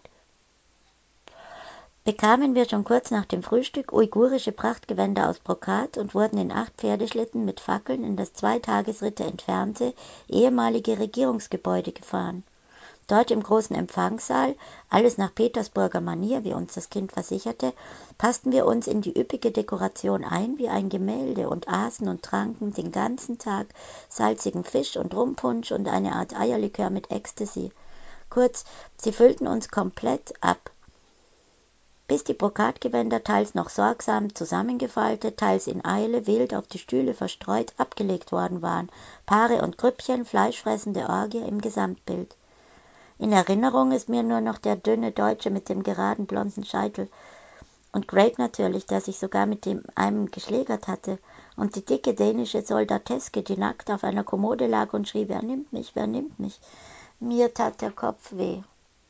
bekamen wir schon kurz nach dem Frühstück uigurische Prachtgewänder aus Brokat und wurden in acht Pferdeschlitten mit Fackeln in das zwei Tagesritte entfernte ehemalige Regierungsgebäude gefahren. Dort im großen Empfangssaal, alles nach Petersburger Manier, wie uns das Kind versicherte, passten wir uns in die üppige Dekoration ein wie ein Gemälde und aßen und tranken den ganzen Tag salzigen Fisch und Rumpunsch und eine Art Eierlikör mit Ecstasy. Kurz, sie füllten uns komplett ab. Bis die Brokatgewänder teils noch sorgsam zusammengefaltet, teils in Eile wild auf die Stühle verstreut abgelegt worden waren, Paare und Grüppchen, fleischfressende Orgie im Gesamtbild. In Erinnerung ist mir nur noch der dünne Deutsche mit dem geraden blonden Scheitel und Craig natürlich, der sich sogar mit dem einem geschlägert hatte, und die dicke dänische Soldateske, die nackt auf einer Kommode lag und schrie, »Wer nimmt mich, wer nimmt mich?« Mir tat der Kopf weh.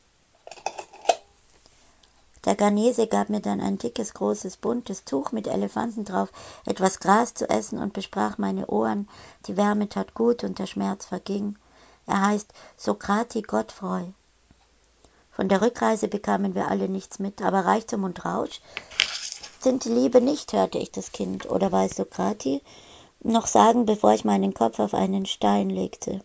Der Ghanese gab mir dann ein dickes, großes, buntes Tuch mit Elefanten drauf, etwas Gras zu essen und besprach meine Ohren. Die Wärme tat gut und der Schmerz verging. Er heißt Sokrati Godfrey. Von der Rückreise bekamen wir alle nichts mit, aber Reichtum und Rausch sind die Liebe nicht, hörte ich das Kind, oder war es Sokrati, noch sagen, bevor ich meinen Kopf auf einen Stein legte.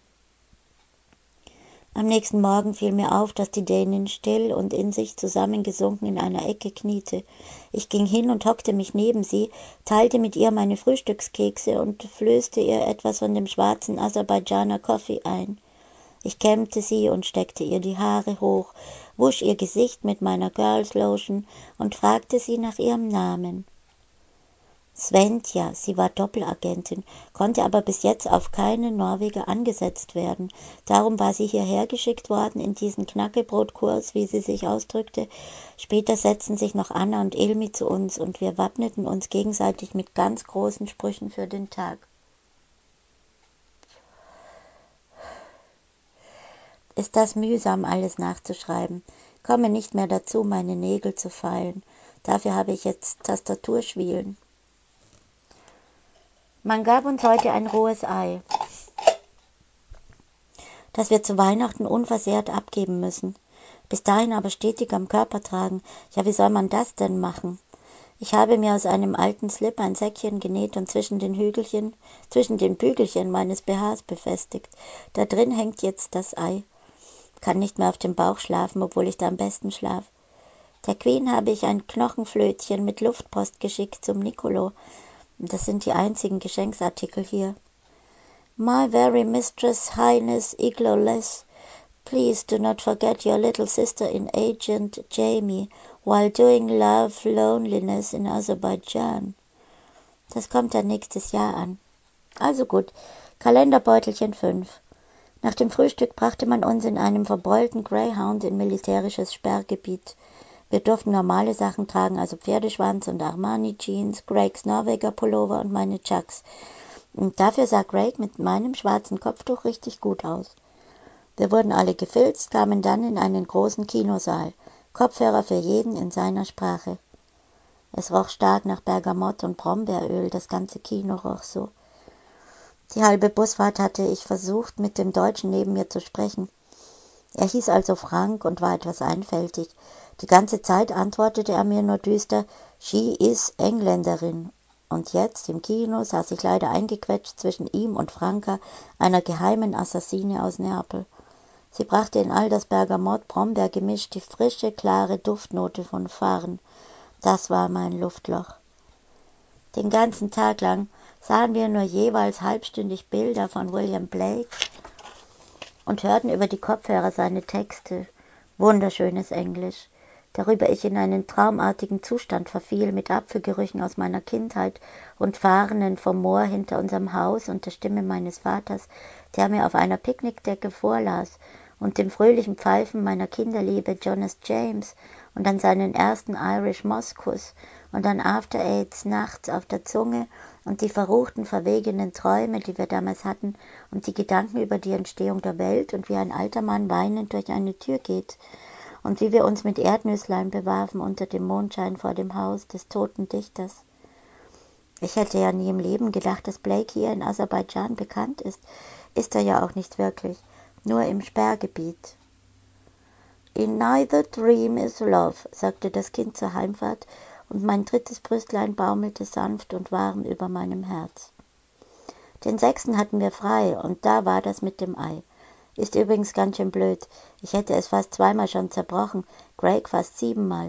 Am nächsten Morgen fiel mir auf, dass die Dänin still und in sich zusammengesunken in einer Ecke kniete. Ich ging hin und hockte mich neben sie, teilte mit ihr meine Frühstückskekse und flößte ihr etwas von dem schwarzen Aserbaidschaner Kaffee ein. Ich kämmte sie und steckte ihr die Haare hoch, wusch ihr Gesicht mit meiner Girls Lotion und fragte sie nach ihrem Namen. Sventja, sie war Doppelagentin, konnte aber bis jetzt auf keine Norweger angesetzt werden. Darum war sie hierher geschickt worden in diesen Knackebrot-Kurs, wie sie sich ausdrückte. Später setzten sich noch Anna und Ilmi zu uns und wir wappneten uns gegenseitig mit ganz großen Sprüchen für den Tag. Ist das mühsam, alles nachzuschreiben. Komme nicht mehr dazu, meine Nägel zu feilen. Dafür habe ich jetzt Tastaturschwielen. Man gab uns heute ein rohes Ei, das wir zu Weihnachten unversehrt abgeben müssen. Bis dahin aber stetig am Körper tragen. Ja, wie soll man das denn machen? Ich habe mir aus einem alten Slip ein Säckchen genäht und zwischen den Hügelchen, zwischen den Bügelchen meines B Hs befestigt. Da drin hängt jetzt das Ei. Kann nicht mehr auf dem Bauch schlafen, obwohl ich da am besten schlaf. Der Queen habe ich ein Knochenflötchen mit Luftpost geschickt zum Nicolo. Das sind die einzigen Geschenksartikel hier. My very mistress, Highness Igloless, please do not forget your little sister in Agent Jamie while doing love loneliness in Aserbaidschan. Das kommt dann nächstes Jahr an. Also gut, Kalenderbeutelchen fünf. Nach dem Frühstück brachte man uns in einem verbeulten Greyhound in militärisches Sperrgebiet. Wir durften normale Sachen tragen, also Pferdeschwanz und Armani-Jeans, Craigs Norweger-Pullover und meine Chucks. Und dafür sah Craig mit meinem schwarzen Kopftuch richtig gut aus. Wir wurden alle gefilzt, kamen dann in einen großen Kinosaal. Kopfhörer für jeden in seiner Sprache. Es roch stark nach Bergamott und Brombeeröl, das ganze Kino roch so. Die halbe Busfahrt hatte ich versucht, mit dem Deutschen neben mir zu sprechen. Er hieß also Frank und war etwas einfältig. Die ganze Zeit antwortete er mir nur düster, »She is Engländerin.« Und jetzt, im Kino, saß ich leider eingequetscht zwischen ihm und Franka, einer geheimen Assassine aus Neapel. Sie brachte in all das Bergamott-Brombeer-Gemisch die frische, klare Duftnote von Farn. Das war mein Luftloch. Den ganzen Tag lang sahen wir nur jeweils halbstündig Bilder von William Blake und hörten über die Kopfhörer seine Texte. Wunderschönes Englisch, darüber ich in einen traumartigen Zustand verfiel, mit Apfelgerüchen aus meiner Kindheit und Farnen vom Moor hinter unserem Haus und der Stimme meines Vaters, der mir auf einer Picknickdecke vorlas, und dem fröhlichen Pfeifen meiner Kinderliebe Jonas James und an seinen ersten Irish Moss-Kuss und an After Eights nachts auf der Zunge und die verruchten, verwegenen Träume, die wir damals hatten und die Gedanken über die Entstehung der Welt und wie ein alter Mann weinend durch eine Tür geht und wie wir uns mit Erdnüsslein bewarfen unter dem Mondschein vor dem Haus des toten Dichters. Ich hätte ja nie im Leben gedacht, dass Blake hier in Aserbaidschan bekannt ist. Ist er ja auch nicht wirklich, nur im Sperrgebiet. In neither dream is love, sagte das Kind zur Heimfahrt, und mein drittes Brüstlein baumelte sanft und warm über meinem Herz. Den sechsten hatten wir frei, und da war das mit dem Ei. Ist übrigens ganz schön blöd. Ich hätte es fast zweimal schon zerbrochen, Craig fast siebenmal.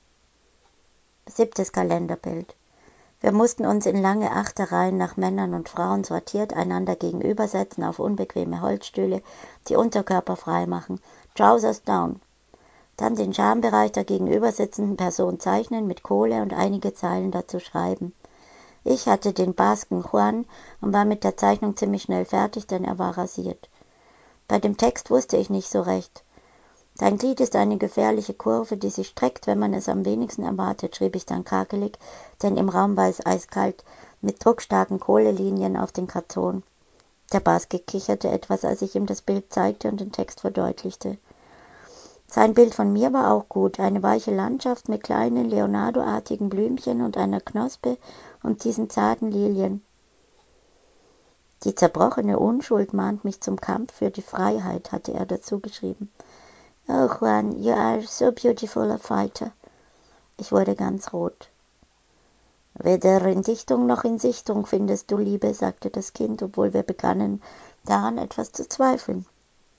Siebtes Kalenderbild. Wir mussten uns in lange Achterreihen nach Männern und Frauen sortiert einander gegenübersetzen auf unbequeme Holzstühle, die Unterkörper frei machen, Trousers down. Dann den Schambereich der gegenübersitzenden Person zeichnen, mit Kohle und einige Zeilen dazu schreiben. Ich hatte den Basken Juan und war mit der Zeichnung ziemlich schnell fertig, denn er war rasiert. Bei dem Text wusste ich nicht so recht. Dein Glied ist eine gefährliche Kurve, die sich streckt, wenn man es am wenigsten erwartet, schrieb ich dann krakelig, denn im Raum war es eiskalt, mit druckstarken Kohlelinien auf den Karton. Der Baske kicherte etwas, als ich ihm das Bild zeigte und den Text verdeutlichte. Sein Bild von mir war auch gut, eine weiche Landschaft mit kleinen Leonardo-artigen Blümchen und einer Knospe und diesen zarten Lilien. Die zerbrochene Unschuld mahnt mich zum Kampf für die Freiheit, hatte er dazu geschrieben. Oh, Juan, you are so beautiful a fighter. Ich wurde ganz rot. Weder in Dichtung noch in Sichtung findest du Liebe, sagte das Kind, obwohl wir begannen, daran etwas zu zweifeln.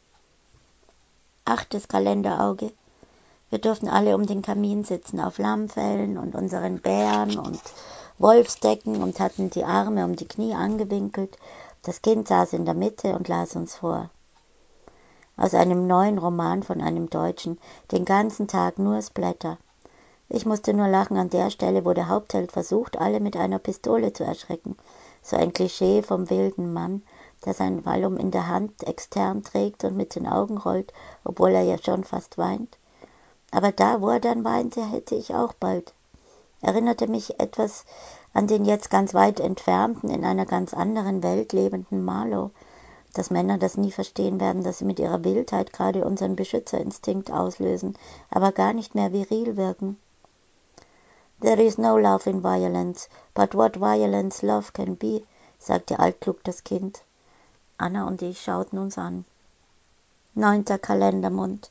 Achtes Kalenderauge. Wir durften alle um den Kamin sitzen, auf Lammfellen und unseren Bären und Wolfsdecken und hatten die Arme um die Knie angewinkelt. Das Kind saß in der Mitte und las uns vor. Aus einem neuen Roman von einem Deutschen, den ganzen Tag nur Splatter. Ich musste nur lachen an der Stelle, wo der Hauptheld versucht, alle mit einer Pistole zu erschrecken. So ein Klischee vom wilden Mann, der sein Vallum in der Hand extern trägt und mit den Augen rollt, obwohl er ja schon fast weint. Aber da, wo er dann weinte, hätte ich auch bald. Erinnerte mich etwas an den jetzt ganz weit entfernten, in einer ganz anderen Welt lebenden Marlow, dass Männer das nie verstehen werden, dass sie mit ihrer Wildheit gerade unseren Beschützerinstinkt auslösen, aber gar nicht mehr viril wirken. There is no love in violence, but what violence love can be, sagte altklug das Kind. Anna und ich schauten uns an. Neunter Kalendermond.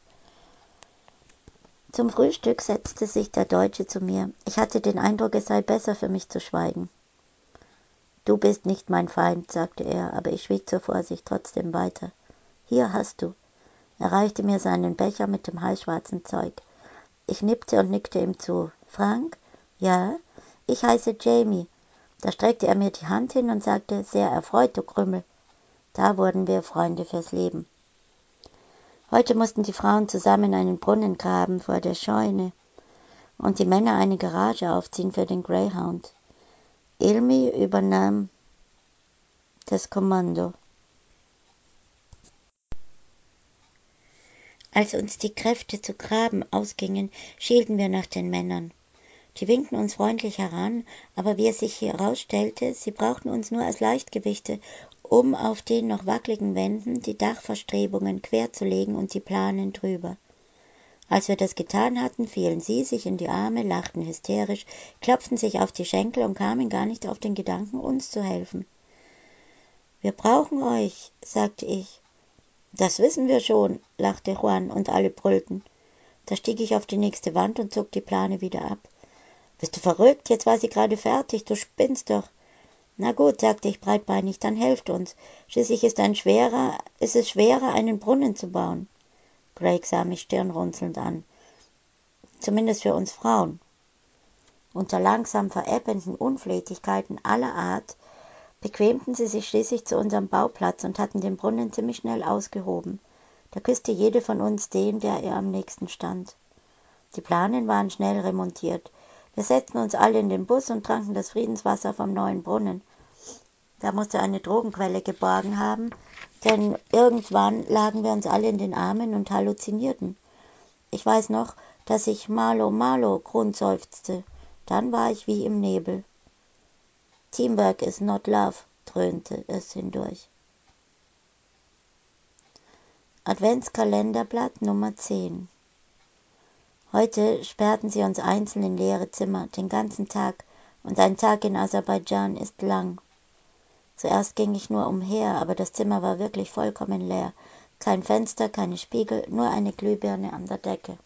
Zum Frühstück setzte sich der Deutsche zu mir. Ich hatte den Eindruck, es sei besser für mich zu schweigen. Du bist nicht mein Feind, sagte er, aber ich schwieg zur Vorsicht trotzdem weiter. Hier hast du. Er reichte mir seinen Becher mit dem heißschwarzen Zeug. Ich nippte und nickte ihm zu. Frank? Ja? Ich heiße Jamie. Da streckte er mir die Hand hin und sagte, sehr erfreut, du Krümmel. Da wurden wir Freunde fürs Leben. Heute mussten die Frauen zusammen einen Brunnen graben vor der Scheune und die Männer eine Garage aufziehen für den Greyhound. Ilmi übernahm das Kommando. Als uns die Kräfte zu graben ausgingen, schielten wir nach den Männern. Die winkten uns freundlich heran, aber wie es sich herausstellte, sie brauchten uns nur als Leichtgewichte, um auf den noch wackeligen Wänden die Dachverstrebungen querzulegen und sie planen drüber. Als wir das getan hatten, fielen sie sich in die Arme, lachten hysterisch, klopften sich auf die Schenkel und kamen gar nicht auf den Gedanken, uns zu helfen. »Wir brauchen euch«, sagte ich. »Das wissen wir schon«, lachte Juan und alle brüllten. Da stieg ich auf die nächste Wand und zog die Plane wieder ab. »Bist du verrückt? Jetzt war sie gerade fertig, du spinnst doch.« »Na gut«, sagte ich breitbeinig, »dann helft uns. Schließlich ist, ein schwerer, ist es schwerer, einen Brunnen zu bauen.« Craig sah mich stirnrunzelnd an. »Zumindest für uns Frauen.« Unter langsam verebbenden Unflätigkeiten aller Art bequemten sie sich schließlich zu unserem Bauplatz und hatten den Brunnen ziemlich schnell ausgehoben. Da küsste jede von uns den, der ihr am nächsten stand. Die Planen waren schnell remontiert. Wir setzten uns alle in den Bus und tranken das Friedenswasser vom neuen Brunnen. Da musste eine Drogenquelle geborgen haben, denn irgendwann lagen wir uns alle in den Armen und halluzinierten. Ich weiß noch, dass ich Marlow, Marlow grundseufzte. Dann war ich wie im Nebel. Teamwork is not love, dröhnte es hindurch. Adventskalenderblatt Nummer zehn. Heute sperrten sie uns einzeln in leere Zimmer, den ganzen Tag, und ein Tag in Aserbaidschan ist lang. Zuerst ging ich nur umher, aber das Zimmer war wirklich vollkommen leer. Kein Fenster, keine Spiegel, nur eine Glühbirne an der Decke.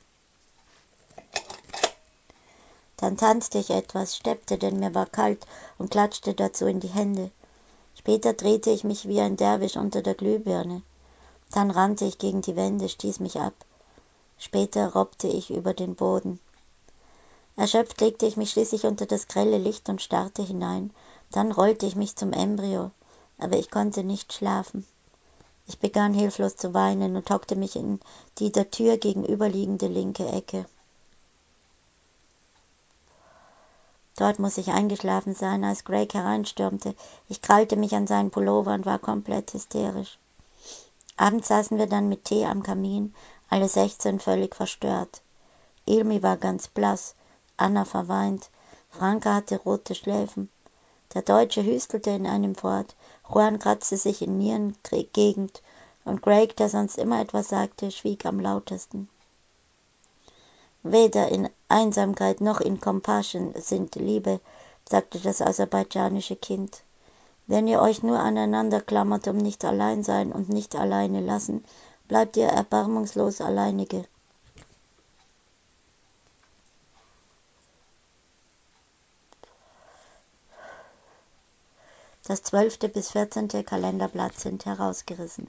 Dann tanzte ich etwas, steppte, denn mir war kalt und klatschte dazu in die Hände. Später drehte ich mich wie ein Derwisch unter der Glühbirne. Dann rannte ich gegen die Wände, stieß mich ab. Später robbte ich über den Boden. Erschöpft legte ich mich schließlich unter das grelle Licht und starrte hinein. Dann rollte ich mich zum Embryo, aber ich konnte nicht schlafen. Ich begann hilflos zu weinen und hockte mich in die der Tür gegenüberliegende linke Ecke. Dort muss ich eingeschlafen sein, als Craig hereinstürmte. Ich krallte mich an seinen Pullover und war komplett hysterisch. Abends saßen wir dann mit Tee am Kamin, alle sechzehn völlig verstört. Ilmi war ganz blass, Anna verweint, Franka hatte rote Schläfen. Der Deutsche hüstelte in einem fort, Juan kratzte sich in Nierengegend und Craig, der sonst immer etwas sagte, schwieg am lautesten. Weder in Einsamkeit noch in Compassion sind Liebe, sagte das aserbaidschanische Kind. Wenn ihr euch nur aneinander klammert, um nicht allein sein und nicht alleine lassen, bleibt ihr erbarmungslos Alleinige. Das zwölfte bis vierzehnte Kalenderblatt sind herausgerissen.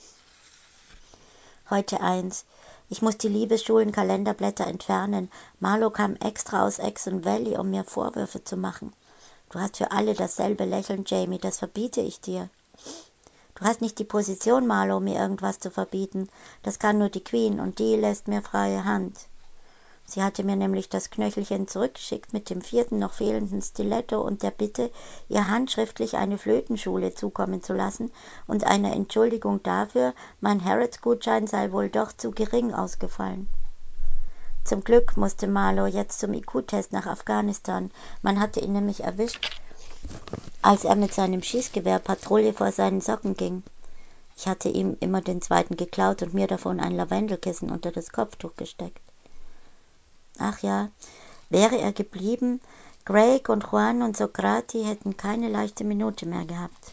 Heute eins. Ich muss die Liebesschulen-Kalenderblätter entfernen. Marlow kam extra aus Exon Valley, um mir Vorwürfe zu machen. Du hast für alle dasselbe Lächeln, Jamie, das verbiete ich dir. Du hast nicht die Position, Marlow, mir irgendwas zu verbieten. Das kann nur die Queen und die lässt mir freie Hand. Sie hatte mir nämlich das Knöchelchen zurückgeschickt mit dem vierten noch fehlenden Stiletto und der Bitte, ihr handschriftlich eine Flötenschule zukommen zu lassen und einer Entschuldigung dafür, mein Harrods-Gutschein sei wohl doch zu gering ausgefallen. Zum Glück musste Marlow jetzt zum I Q-Test nach Afghanistan. Man hatte ihn nämlich erwischt, als er mit seinem Schießgewehr Patrouille vor seinen Socken ging. Ich hatte ihm immer den zweiten geklaut und mir davon ein Lavendelkissen unter das Kopftuch gesteckt. Ach ja, wäre er geblieben, Craig und Juan und Socrati hätten keine leichte Minute mehr gehabt.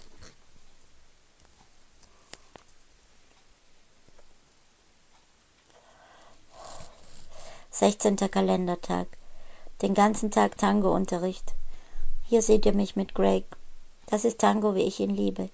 sechzehnter Kalendertag. Den ganzen Tag Tango-Unterricht. Hier seht ihr mich mit Craig. Das ist Tango, wie ich ihn liebe.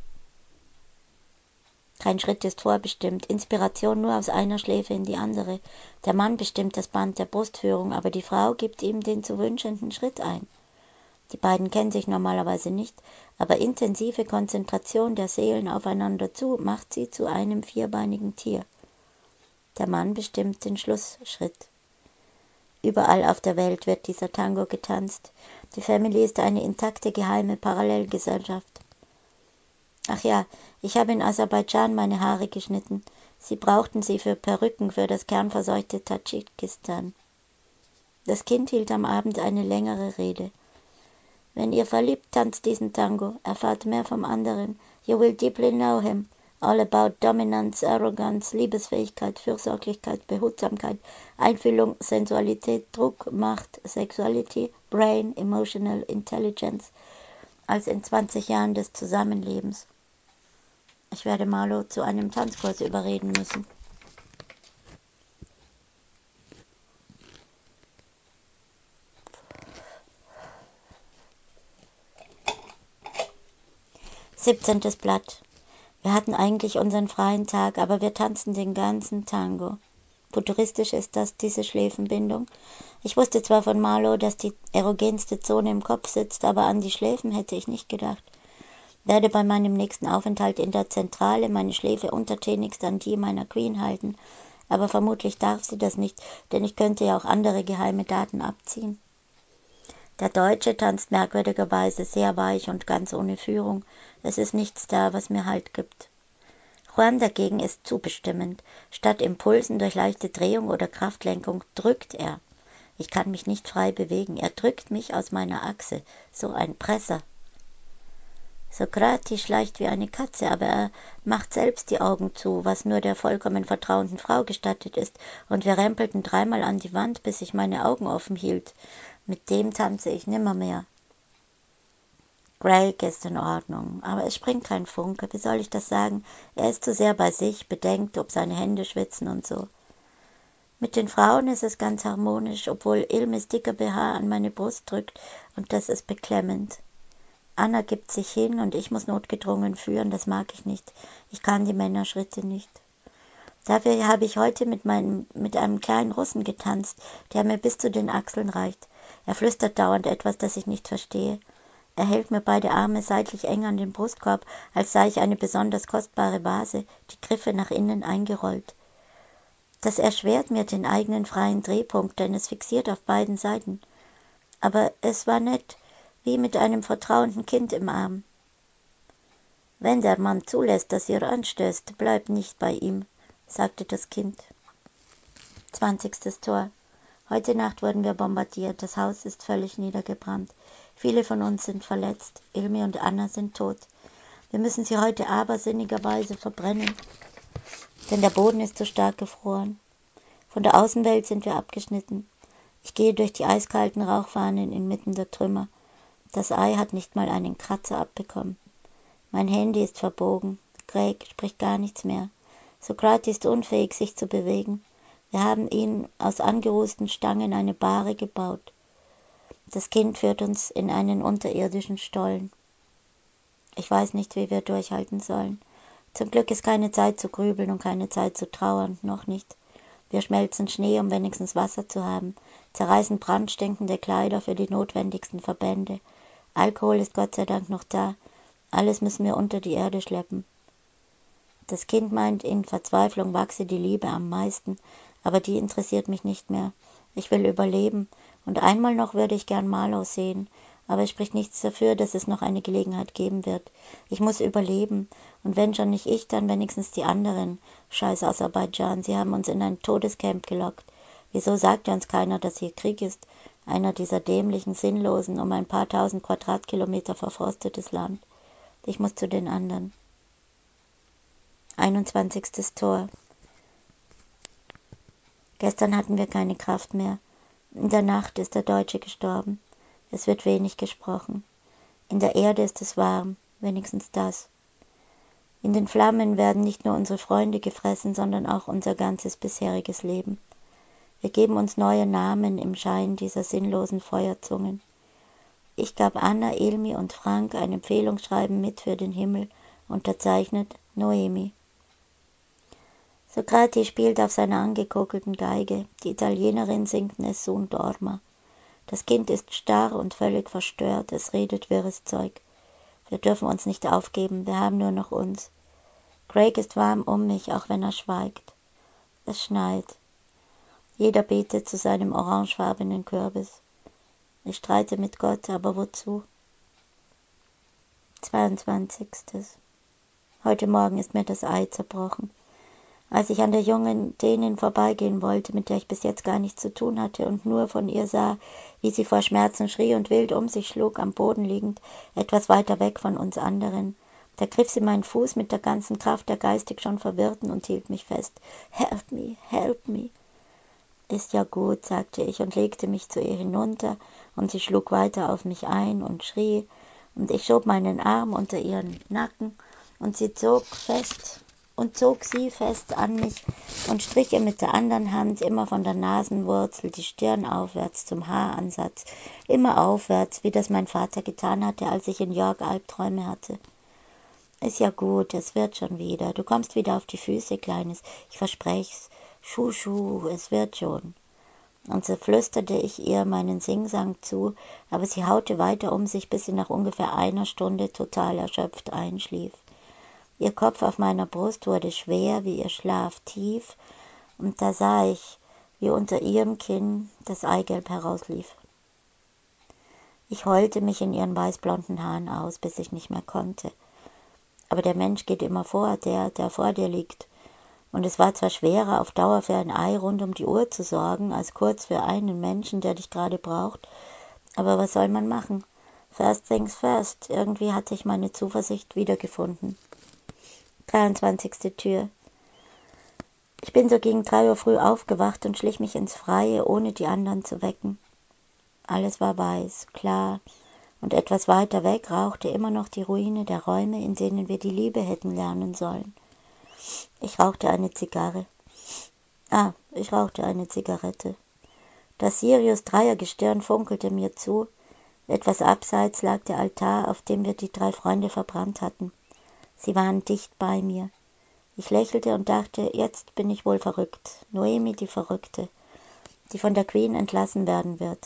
Kein Schritt ist vorbestimmt, Inspiration nur aus einer Schläfe in die andere. Der Mann bestimmt das Band der Brustführung, aber die Frau gibt ihm den zu wünschenden Schritt ein. Die beiden kennen sich normalerweise nicht, aber intensive Konzentration der Seelen aufeinander zu macht sie zu einem vierbeinigen Tier. Der Mann bestimmt den Schlussschritt. Überall auf der Welt wird dieser Tango getanzt. Die Family ist eine intakte geheime Parallelgesellschaft. Ach ja, ich habe in Aserbaidschan meine Haare geschnitten. Sie brauchten sie für Perücken für das kernverseuchte Tadschikistan. Das Kind hielt am Abend eine längere Rede. Wenn ihr verliebt tanzt diesen Tango, erfahrt mehr vom anderen. You will deeply know him. All about Dominance, Arroganz, Liebesfähigkeit, Fürsorglichkeit, Behutsamkeit, Einfühlung, Sensualität, Druck, Macht, Sexuality, Brain, Emotional Intelligence, als in zwanzig Jahren des Zusammenlebens. Ich werde Marlow zu einem Tanzkurs überreden müssen. siebzehntes Blatt. Wir hatten eigentlich unseren freien Tag, aber wir tanzten den ganzen Tango. Futuristisch ist das, diese Schläfenbindung. Ich wusste zwar von Marlow, dass die erogenste Zone im Kopf sitzt, aber an die Schläfen hätte ich nicht gedacht. Werde bei meinem nächsten Aufenthalt in der Zentrale meine Schläfe untertänigst an die meiner Queen halten, aber vermutlich darf sie das nicht, denn ich könnte ja auch andere geheime Daten abziehen. Der Deutsche tanzt merkwürdigerweise sehr weich und ganz ohne Führung. Es ist nichts da, was mir Halt gibt. Juan dagegen ist zu bestimmend. Statt Impulsen durch leichte Drehung oder Kraftlenkung drückt er. Ich kann mich nicht frei bewegen. Er drückt mich aus meiner Achse. So ein Presser. Socrati schleicht wie eine Katze, aber er macht selbst die Augen zu, was nur der vollkommen vertrauenden Frau gestattet ist, und wir rempelten dreimal an die Wand, bis ich meine Augen offen hielt. Mit dem tanze ich nimmermehr. Craig ist in Ordnung, aber es springt kein Funke. Wie soll ich das sagen? Er ist zu sehr bei sich, bedenkt, ob seine Hände schwitzen und so. Mit den Frauen ist es ganz harmonisch, obwohl Ilmes dicker B H an meine Brust drückt, und das ist beklemmend. Anna gibt sich hin und ich muss notgedrungen führen, das mag ich nicht. Ich kann die Männerschritte nicht. Dafür habe ich heute mit, meinem, mit einem kleinen Russen getanzt, der mir bis zu den Achseln reicht. Er flüstert dauernd etwas, das ich nicht verstehe. Er hält mir beide Arme seitlich eng an den Brustkorb, als sei ich eine besonders kostbare Vase, die Griffe nach innen eingerollt. Das erschwert mir den eigenen freien Drehpunkt, denn es fixiert auf beiden Seiten. Aber es war nett, wie mit einem vertrauenden Kind im Arm. Wenn der Mann zulässt, dass ihr anstößt, bleibt nicht bei ihm, sagte das Kind. Zwanzigstes Tor. Heute Nacht wurden wir bombardiert. Das Haus ist völlig niedergebrannt. Viele von uns sind verletzt. Ilmi und Anna sind tot. Wir müssen sie heute abersinnigerweise verbrennen, denn der Boden ist zu stark gefroren. Von der Außenwelt sind wir abgeschnitten. Ich gehe durch die eiskalten Rauchfahnen inmitten der Trümmer. Das Ei hat nicht mal einen Kratzer abbekommen. Mein Handy ist verbogen. Craig spricht gar nichts mehr. Socrati ist unfähig, sich zu bewegen. Wir haben ihn aus angerußten Stangen eine Bahre gebaut. Das Kind führt uns in einen unterirdischen Stollen. Ich weiß nicht, wie wir durchhalten sollen. Zum Glück ist keine Zeit zu grübeln und keine Zeit zu trauern, noch nicht. Wir schmelzen Schnee, um wenigstens Wasser zu haben, zerreißen brandstinkende Kleider für die notwendigsten Verbände. Alkohol ist Gott sei Dank noch da. Alles müssen wir unter die Erde schleppen. Das Kind meint, in Verzweiflung wachse die Liebe am meisten, aber die interessiert mich nicht mehr. Ich will überleben, und einmal noch würde ich gern Marlow sehen, aber es spricht nichts dafür, dass es noch eine Gelegenheit geben wird. Ich muss überleben, und wenn schon nicht ich, dann wenigstens die anderen. Scheiß Aserbaidschan, sie haben uns in ein Todescamp gelockt. Wieso sagt uns keiner, dass hier Krieg ist? Einer dieser dämlichen, sinnlosen, um ein paar tausend Quadratkilometer verforstetes Land. Ich muss zu den anderen. einundzwanzigstes Tor. Gestern hatten wir keine Kraft mehr. In der Nacht ist der Deutsche gestorben. Es wird wenig gesprochen. In der Erde ist es warm, wenigstens das. In den Flammen werden nicht nur unsere Freunde gefressen, sondern auch unser ganzes bisheriges Leben. Wir geben uns neue Namen im Schein dieser sinnlosen Feuerzungen. Ich gab Anna, Ilmi und Frank ein Empfehlungsschreiben mit für den Himmel, unterzeichnet Noemi. Socrati spielt auf seiner angekokelten Geige, die Italienerin singt Nessun Dorma. Das Kind ist starr und völlig verstört, es redet wirres Zeug. Wir dürfen uns nicht aufgeben, wir haben nur noch uns. Craig ist warm um mich, auch wenn er schweigt. Es schneit. Jeder betet zu seinem orangefarbenen Kürbis. Ich streite mit Gott, aber wozu? zweiundzwanzigstes Heute Morgen ist mir das Ei zerbrochen. Als ich an der jungen Dänin vorbeigehen wollte, mit der ich bis jetzt gar nichts zu tun hatte und nur von ihr sah, wie sie vor Schmerzen schrie und wild um sich schlug, am Boden liegend, etwas weiter weg von uns anderen, da griff sie meinen Fuß mit der ganzen Kraft der geistig schon Verwirrten und hielt mich fest. »Help me, help me!« »Ist ja gut«, sagte ich und legte mich zu ihr hinunter, und sie schlug weiter auf mich ein und schrie, und ich schob meinen Arm unter ihren Nacken, und sie zog fest und zog sie fest an mich und strich ihr mit der anderen Hand immer von der Nasenwurzel die Stirn aufwärts zum Haaransatz, immer aufwärts, wie das mein Vater getan hatte, als ich in York Albträume hatte. »Ist ja gut, es wird schon wieder. Du kommst wieder auf die Füße, Kleines. Ich versprech's. Schuh, schuh, es wird schon.« Und so flüsterte ich ihr meinen Singsang zu, aber sie haute weiter um sich, bis sie nach ungefähr einer Stunde total erschöpft einschlief. Ihr Kopf auf meiner Brust wurde schwer, wie ihr Schlaf tief, und da sah ich, wie unter ihrem Kinn das Eigelb herauslief. Ich heulte mich in ihren weißblonden Haaren aus, bis ich nicht mehr konnte. Aber der Mensch geht immer vor, der, der vor dir liegt. Und es war zwar schwerer, auf Dauer für ein Ei rund um die Uhr zu sorgen, als kurz für einen Menschen, der dich gerade braucht, aber was soll man machen? First things first, irgendwie hatte ich meine Zuversicht wiedergefunden. dreiundzwanzigste Tür. Ich bin so gegen drei Uhr früh aufgewacht und schlich mich ins Freie, ohne die anderen zu wecken. Alles war weiß, klar, und etwas weiter weg rauchte immer noch die Ruine der Räume, in denen wir die Liebe hätten lernen sollen. Ich rauchte eine Zigarre. Ah, ich rauchte eine Zigarette. Das Sirius-Dreiergestirn funkelte mir zu. Etwas abseits lag der Altar, auf dem wir die drei Freunde verbrannt hatten. Sie waren dicht bei mir. Ich lächelte und dachte, jetzt bin ich wohl verrückt. Noemi, die Verrückte, die von der Queen entlassen werden wird.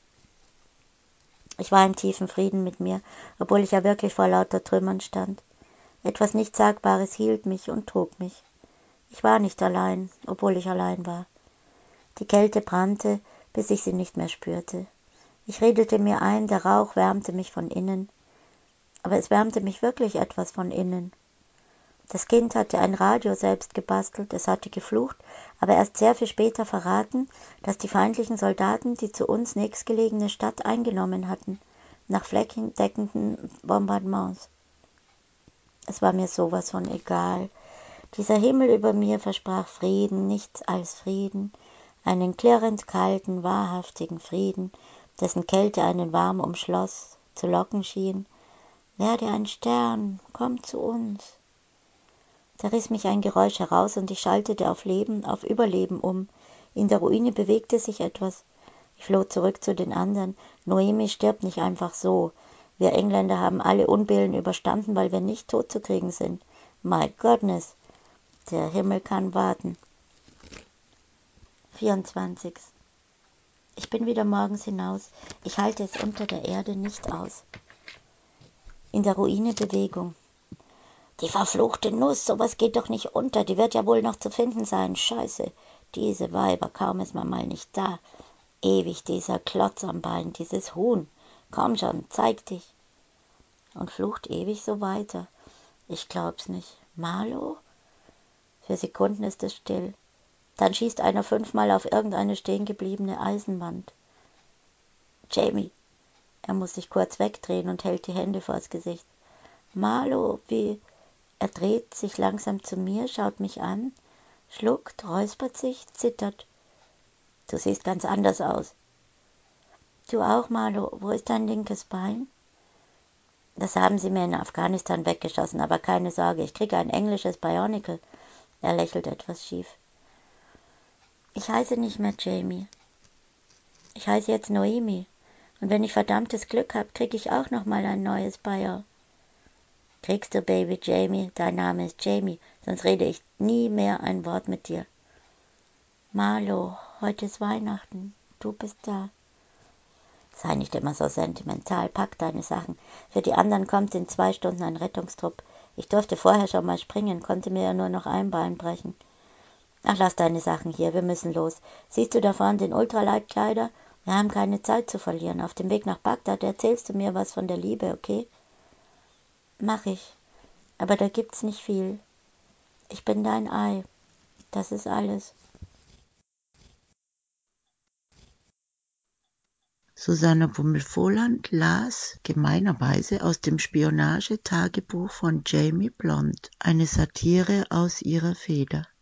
Ich war im tiefen Frieden mit mir, obwohl ich ja wirklich vor lauter Trümmern stand. Etwas Nichtssagbares hielt mich und trug mich. Ich war nicht allein, obwohl ich allein war. Die Kälte brannte, bis ich sie nicht mehr spürte. Ich redete mir ein, der Rauch wärmte mich von innen. Aber es wärmte mich wirklich etwas von innen. Das Kind hatte ein Radio selbst gebastelt, es hatte geflucht, aber erst sehr viel später verraten, dass die feindlichen Soldaten die zu uns nächstgelegene Stadt eingenommen hatten, nach flächendeckenden Bombardements. Es war mir sowas von egal. Dieser Himmel über mir versprach Frieden, nichts als Frieden, einen klirrend kalten, wahrhaftigen Frieden, dessen Kälte einen warm umschloss, zu locken schien. Werde ein Stern, komm zu uns. Da riss mich ein Geräusch heraus und ich schaltete auf Leben, auf Überleben um. In der Ruine bewegte sich etwas. Ich floh zurück zu den anderen. Noemi stirbt nicht einfach so. Wir Engländer haben alle Unbillen überstanden, weil wir nicht tot zu kriegen sind. My goodness, der Himmel kann warten. vierundzwanzig. Ich bin wieder morgens hinaus. Ich halte es unter der Erde nicht aus. In der Ruine Bewegung. Die verfluchte Nuss, sowas geht doch nicht unter, die wird ja wohl noch zu finden sein. Scheiße, diese Weiber, kaum ist man mal nicht da. Ewig dieser Klotz am Bein, dieses Huhn. Komm schon, zeig dich. Und flucht ewig so weiter. Ich glaub's nicht. Marlo? Für Sekunden ist es still. Dann schießt einer fünfmal auf irgendeine stehengebliebene Eisenwand. Jamie. Er muss sich kurz wegdrehen und hält die Hände vors Gesicht. Marlo, wie... Er dreht sich langsam zu mir, schaut mich an, schluckt, räuspert sich, zittert. Du siehst ganz anders aus. Du auch, Marlo. Wo ist dein linkes Bein? Das haben sie mir in Afghanistan weggeschossen, aber keine Sorge, ich kriege ein englisches Bionicle. Er lächelt etwas schief. Ich heiße nicht mehr Jamie. Ich heiße jetzt Noemi. Und wenn ich verdammtes Glück habe, kriege ich auch noch mal ein neues Bio. Kriegst du, Baby Jamie, dein Name ist Jamie, sonst rede ich nie mehr ein Wort mit dir. Marlo, heute ist Weihnachten, du bist da. Sei nicht immer so sentimental, pack deine Sachen. Für die anderen kommt in zwei Stunden ein Rettungstrupp. Ich durfte vorher schon mal springen, konnte mir ja nur noch ein Bein brechen. Ach, lass deine Sachen hier, wir müssen los. Siehst du da vorne den Ultraleitkleider? Wir haben keine Zeit zu verlieren. Auf dem Weg nach Bagdad erzählst du mir was von der Liebe, okay? Mach ich. Aber da gibt's nicht viel. Ich bin dein Ei. Das ist alles. Susanna Bummel-Voland las gemeinerweise aus dem Spionagetagebuch von Jamie Blond, eine Satire aus ihrer Feder.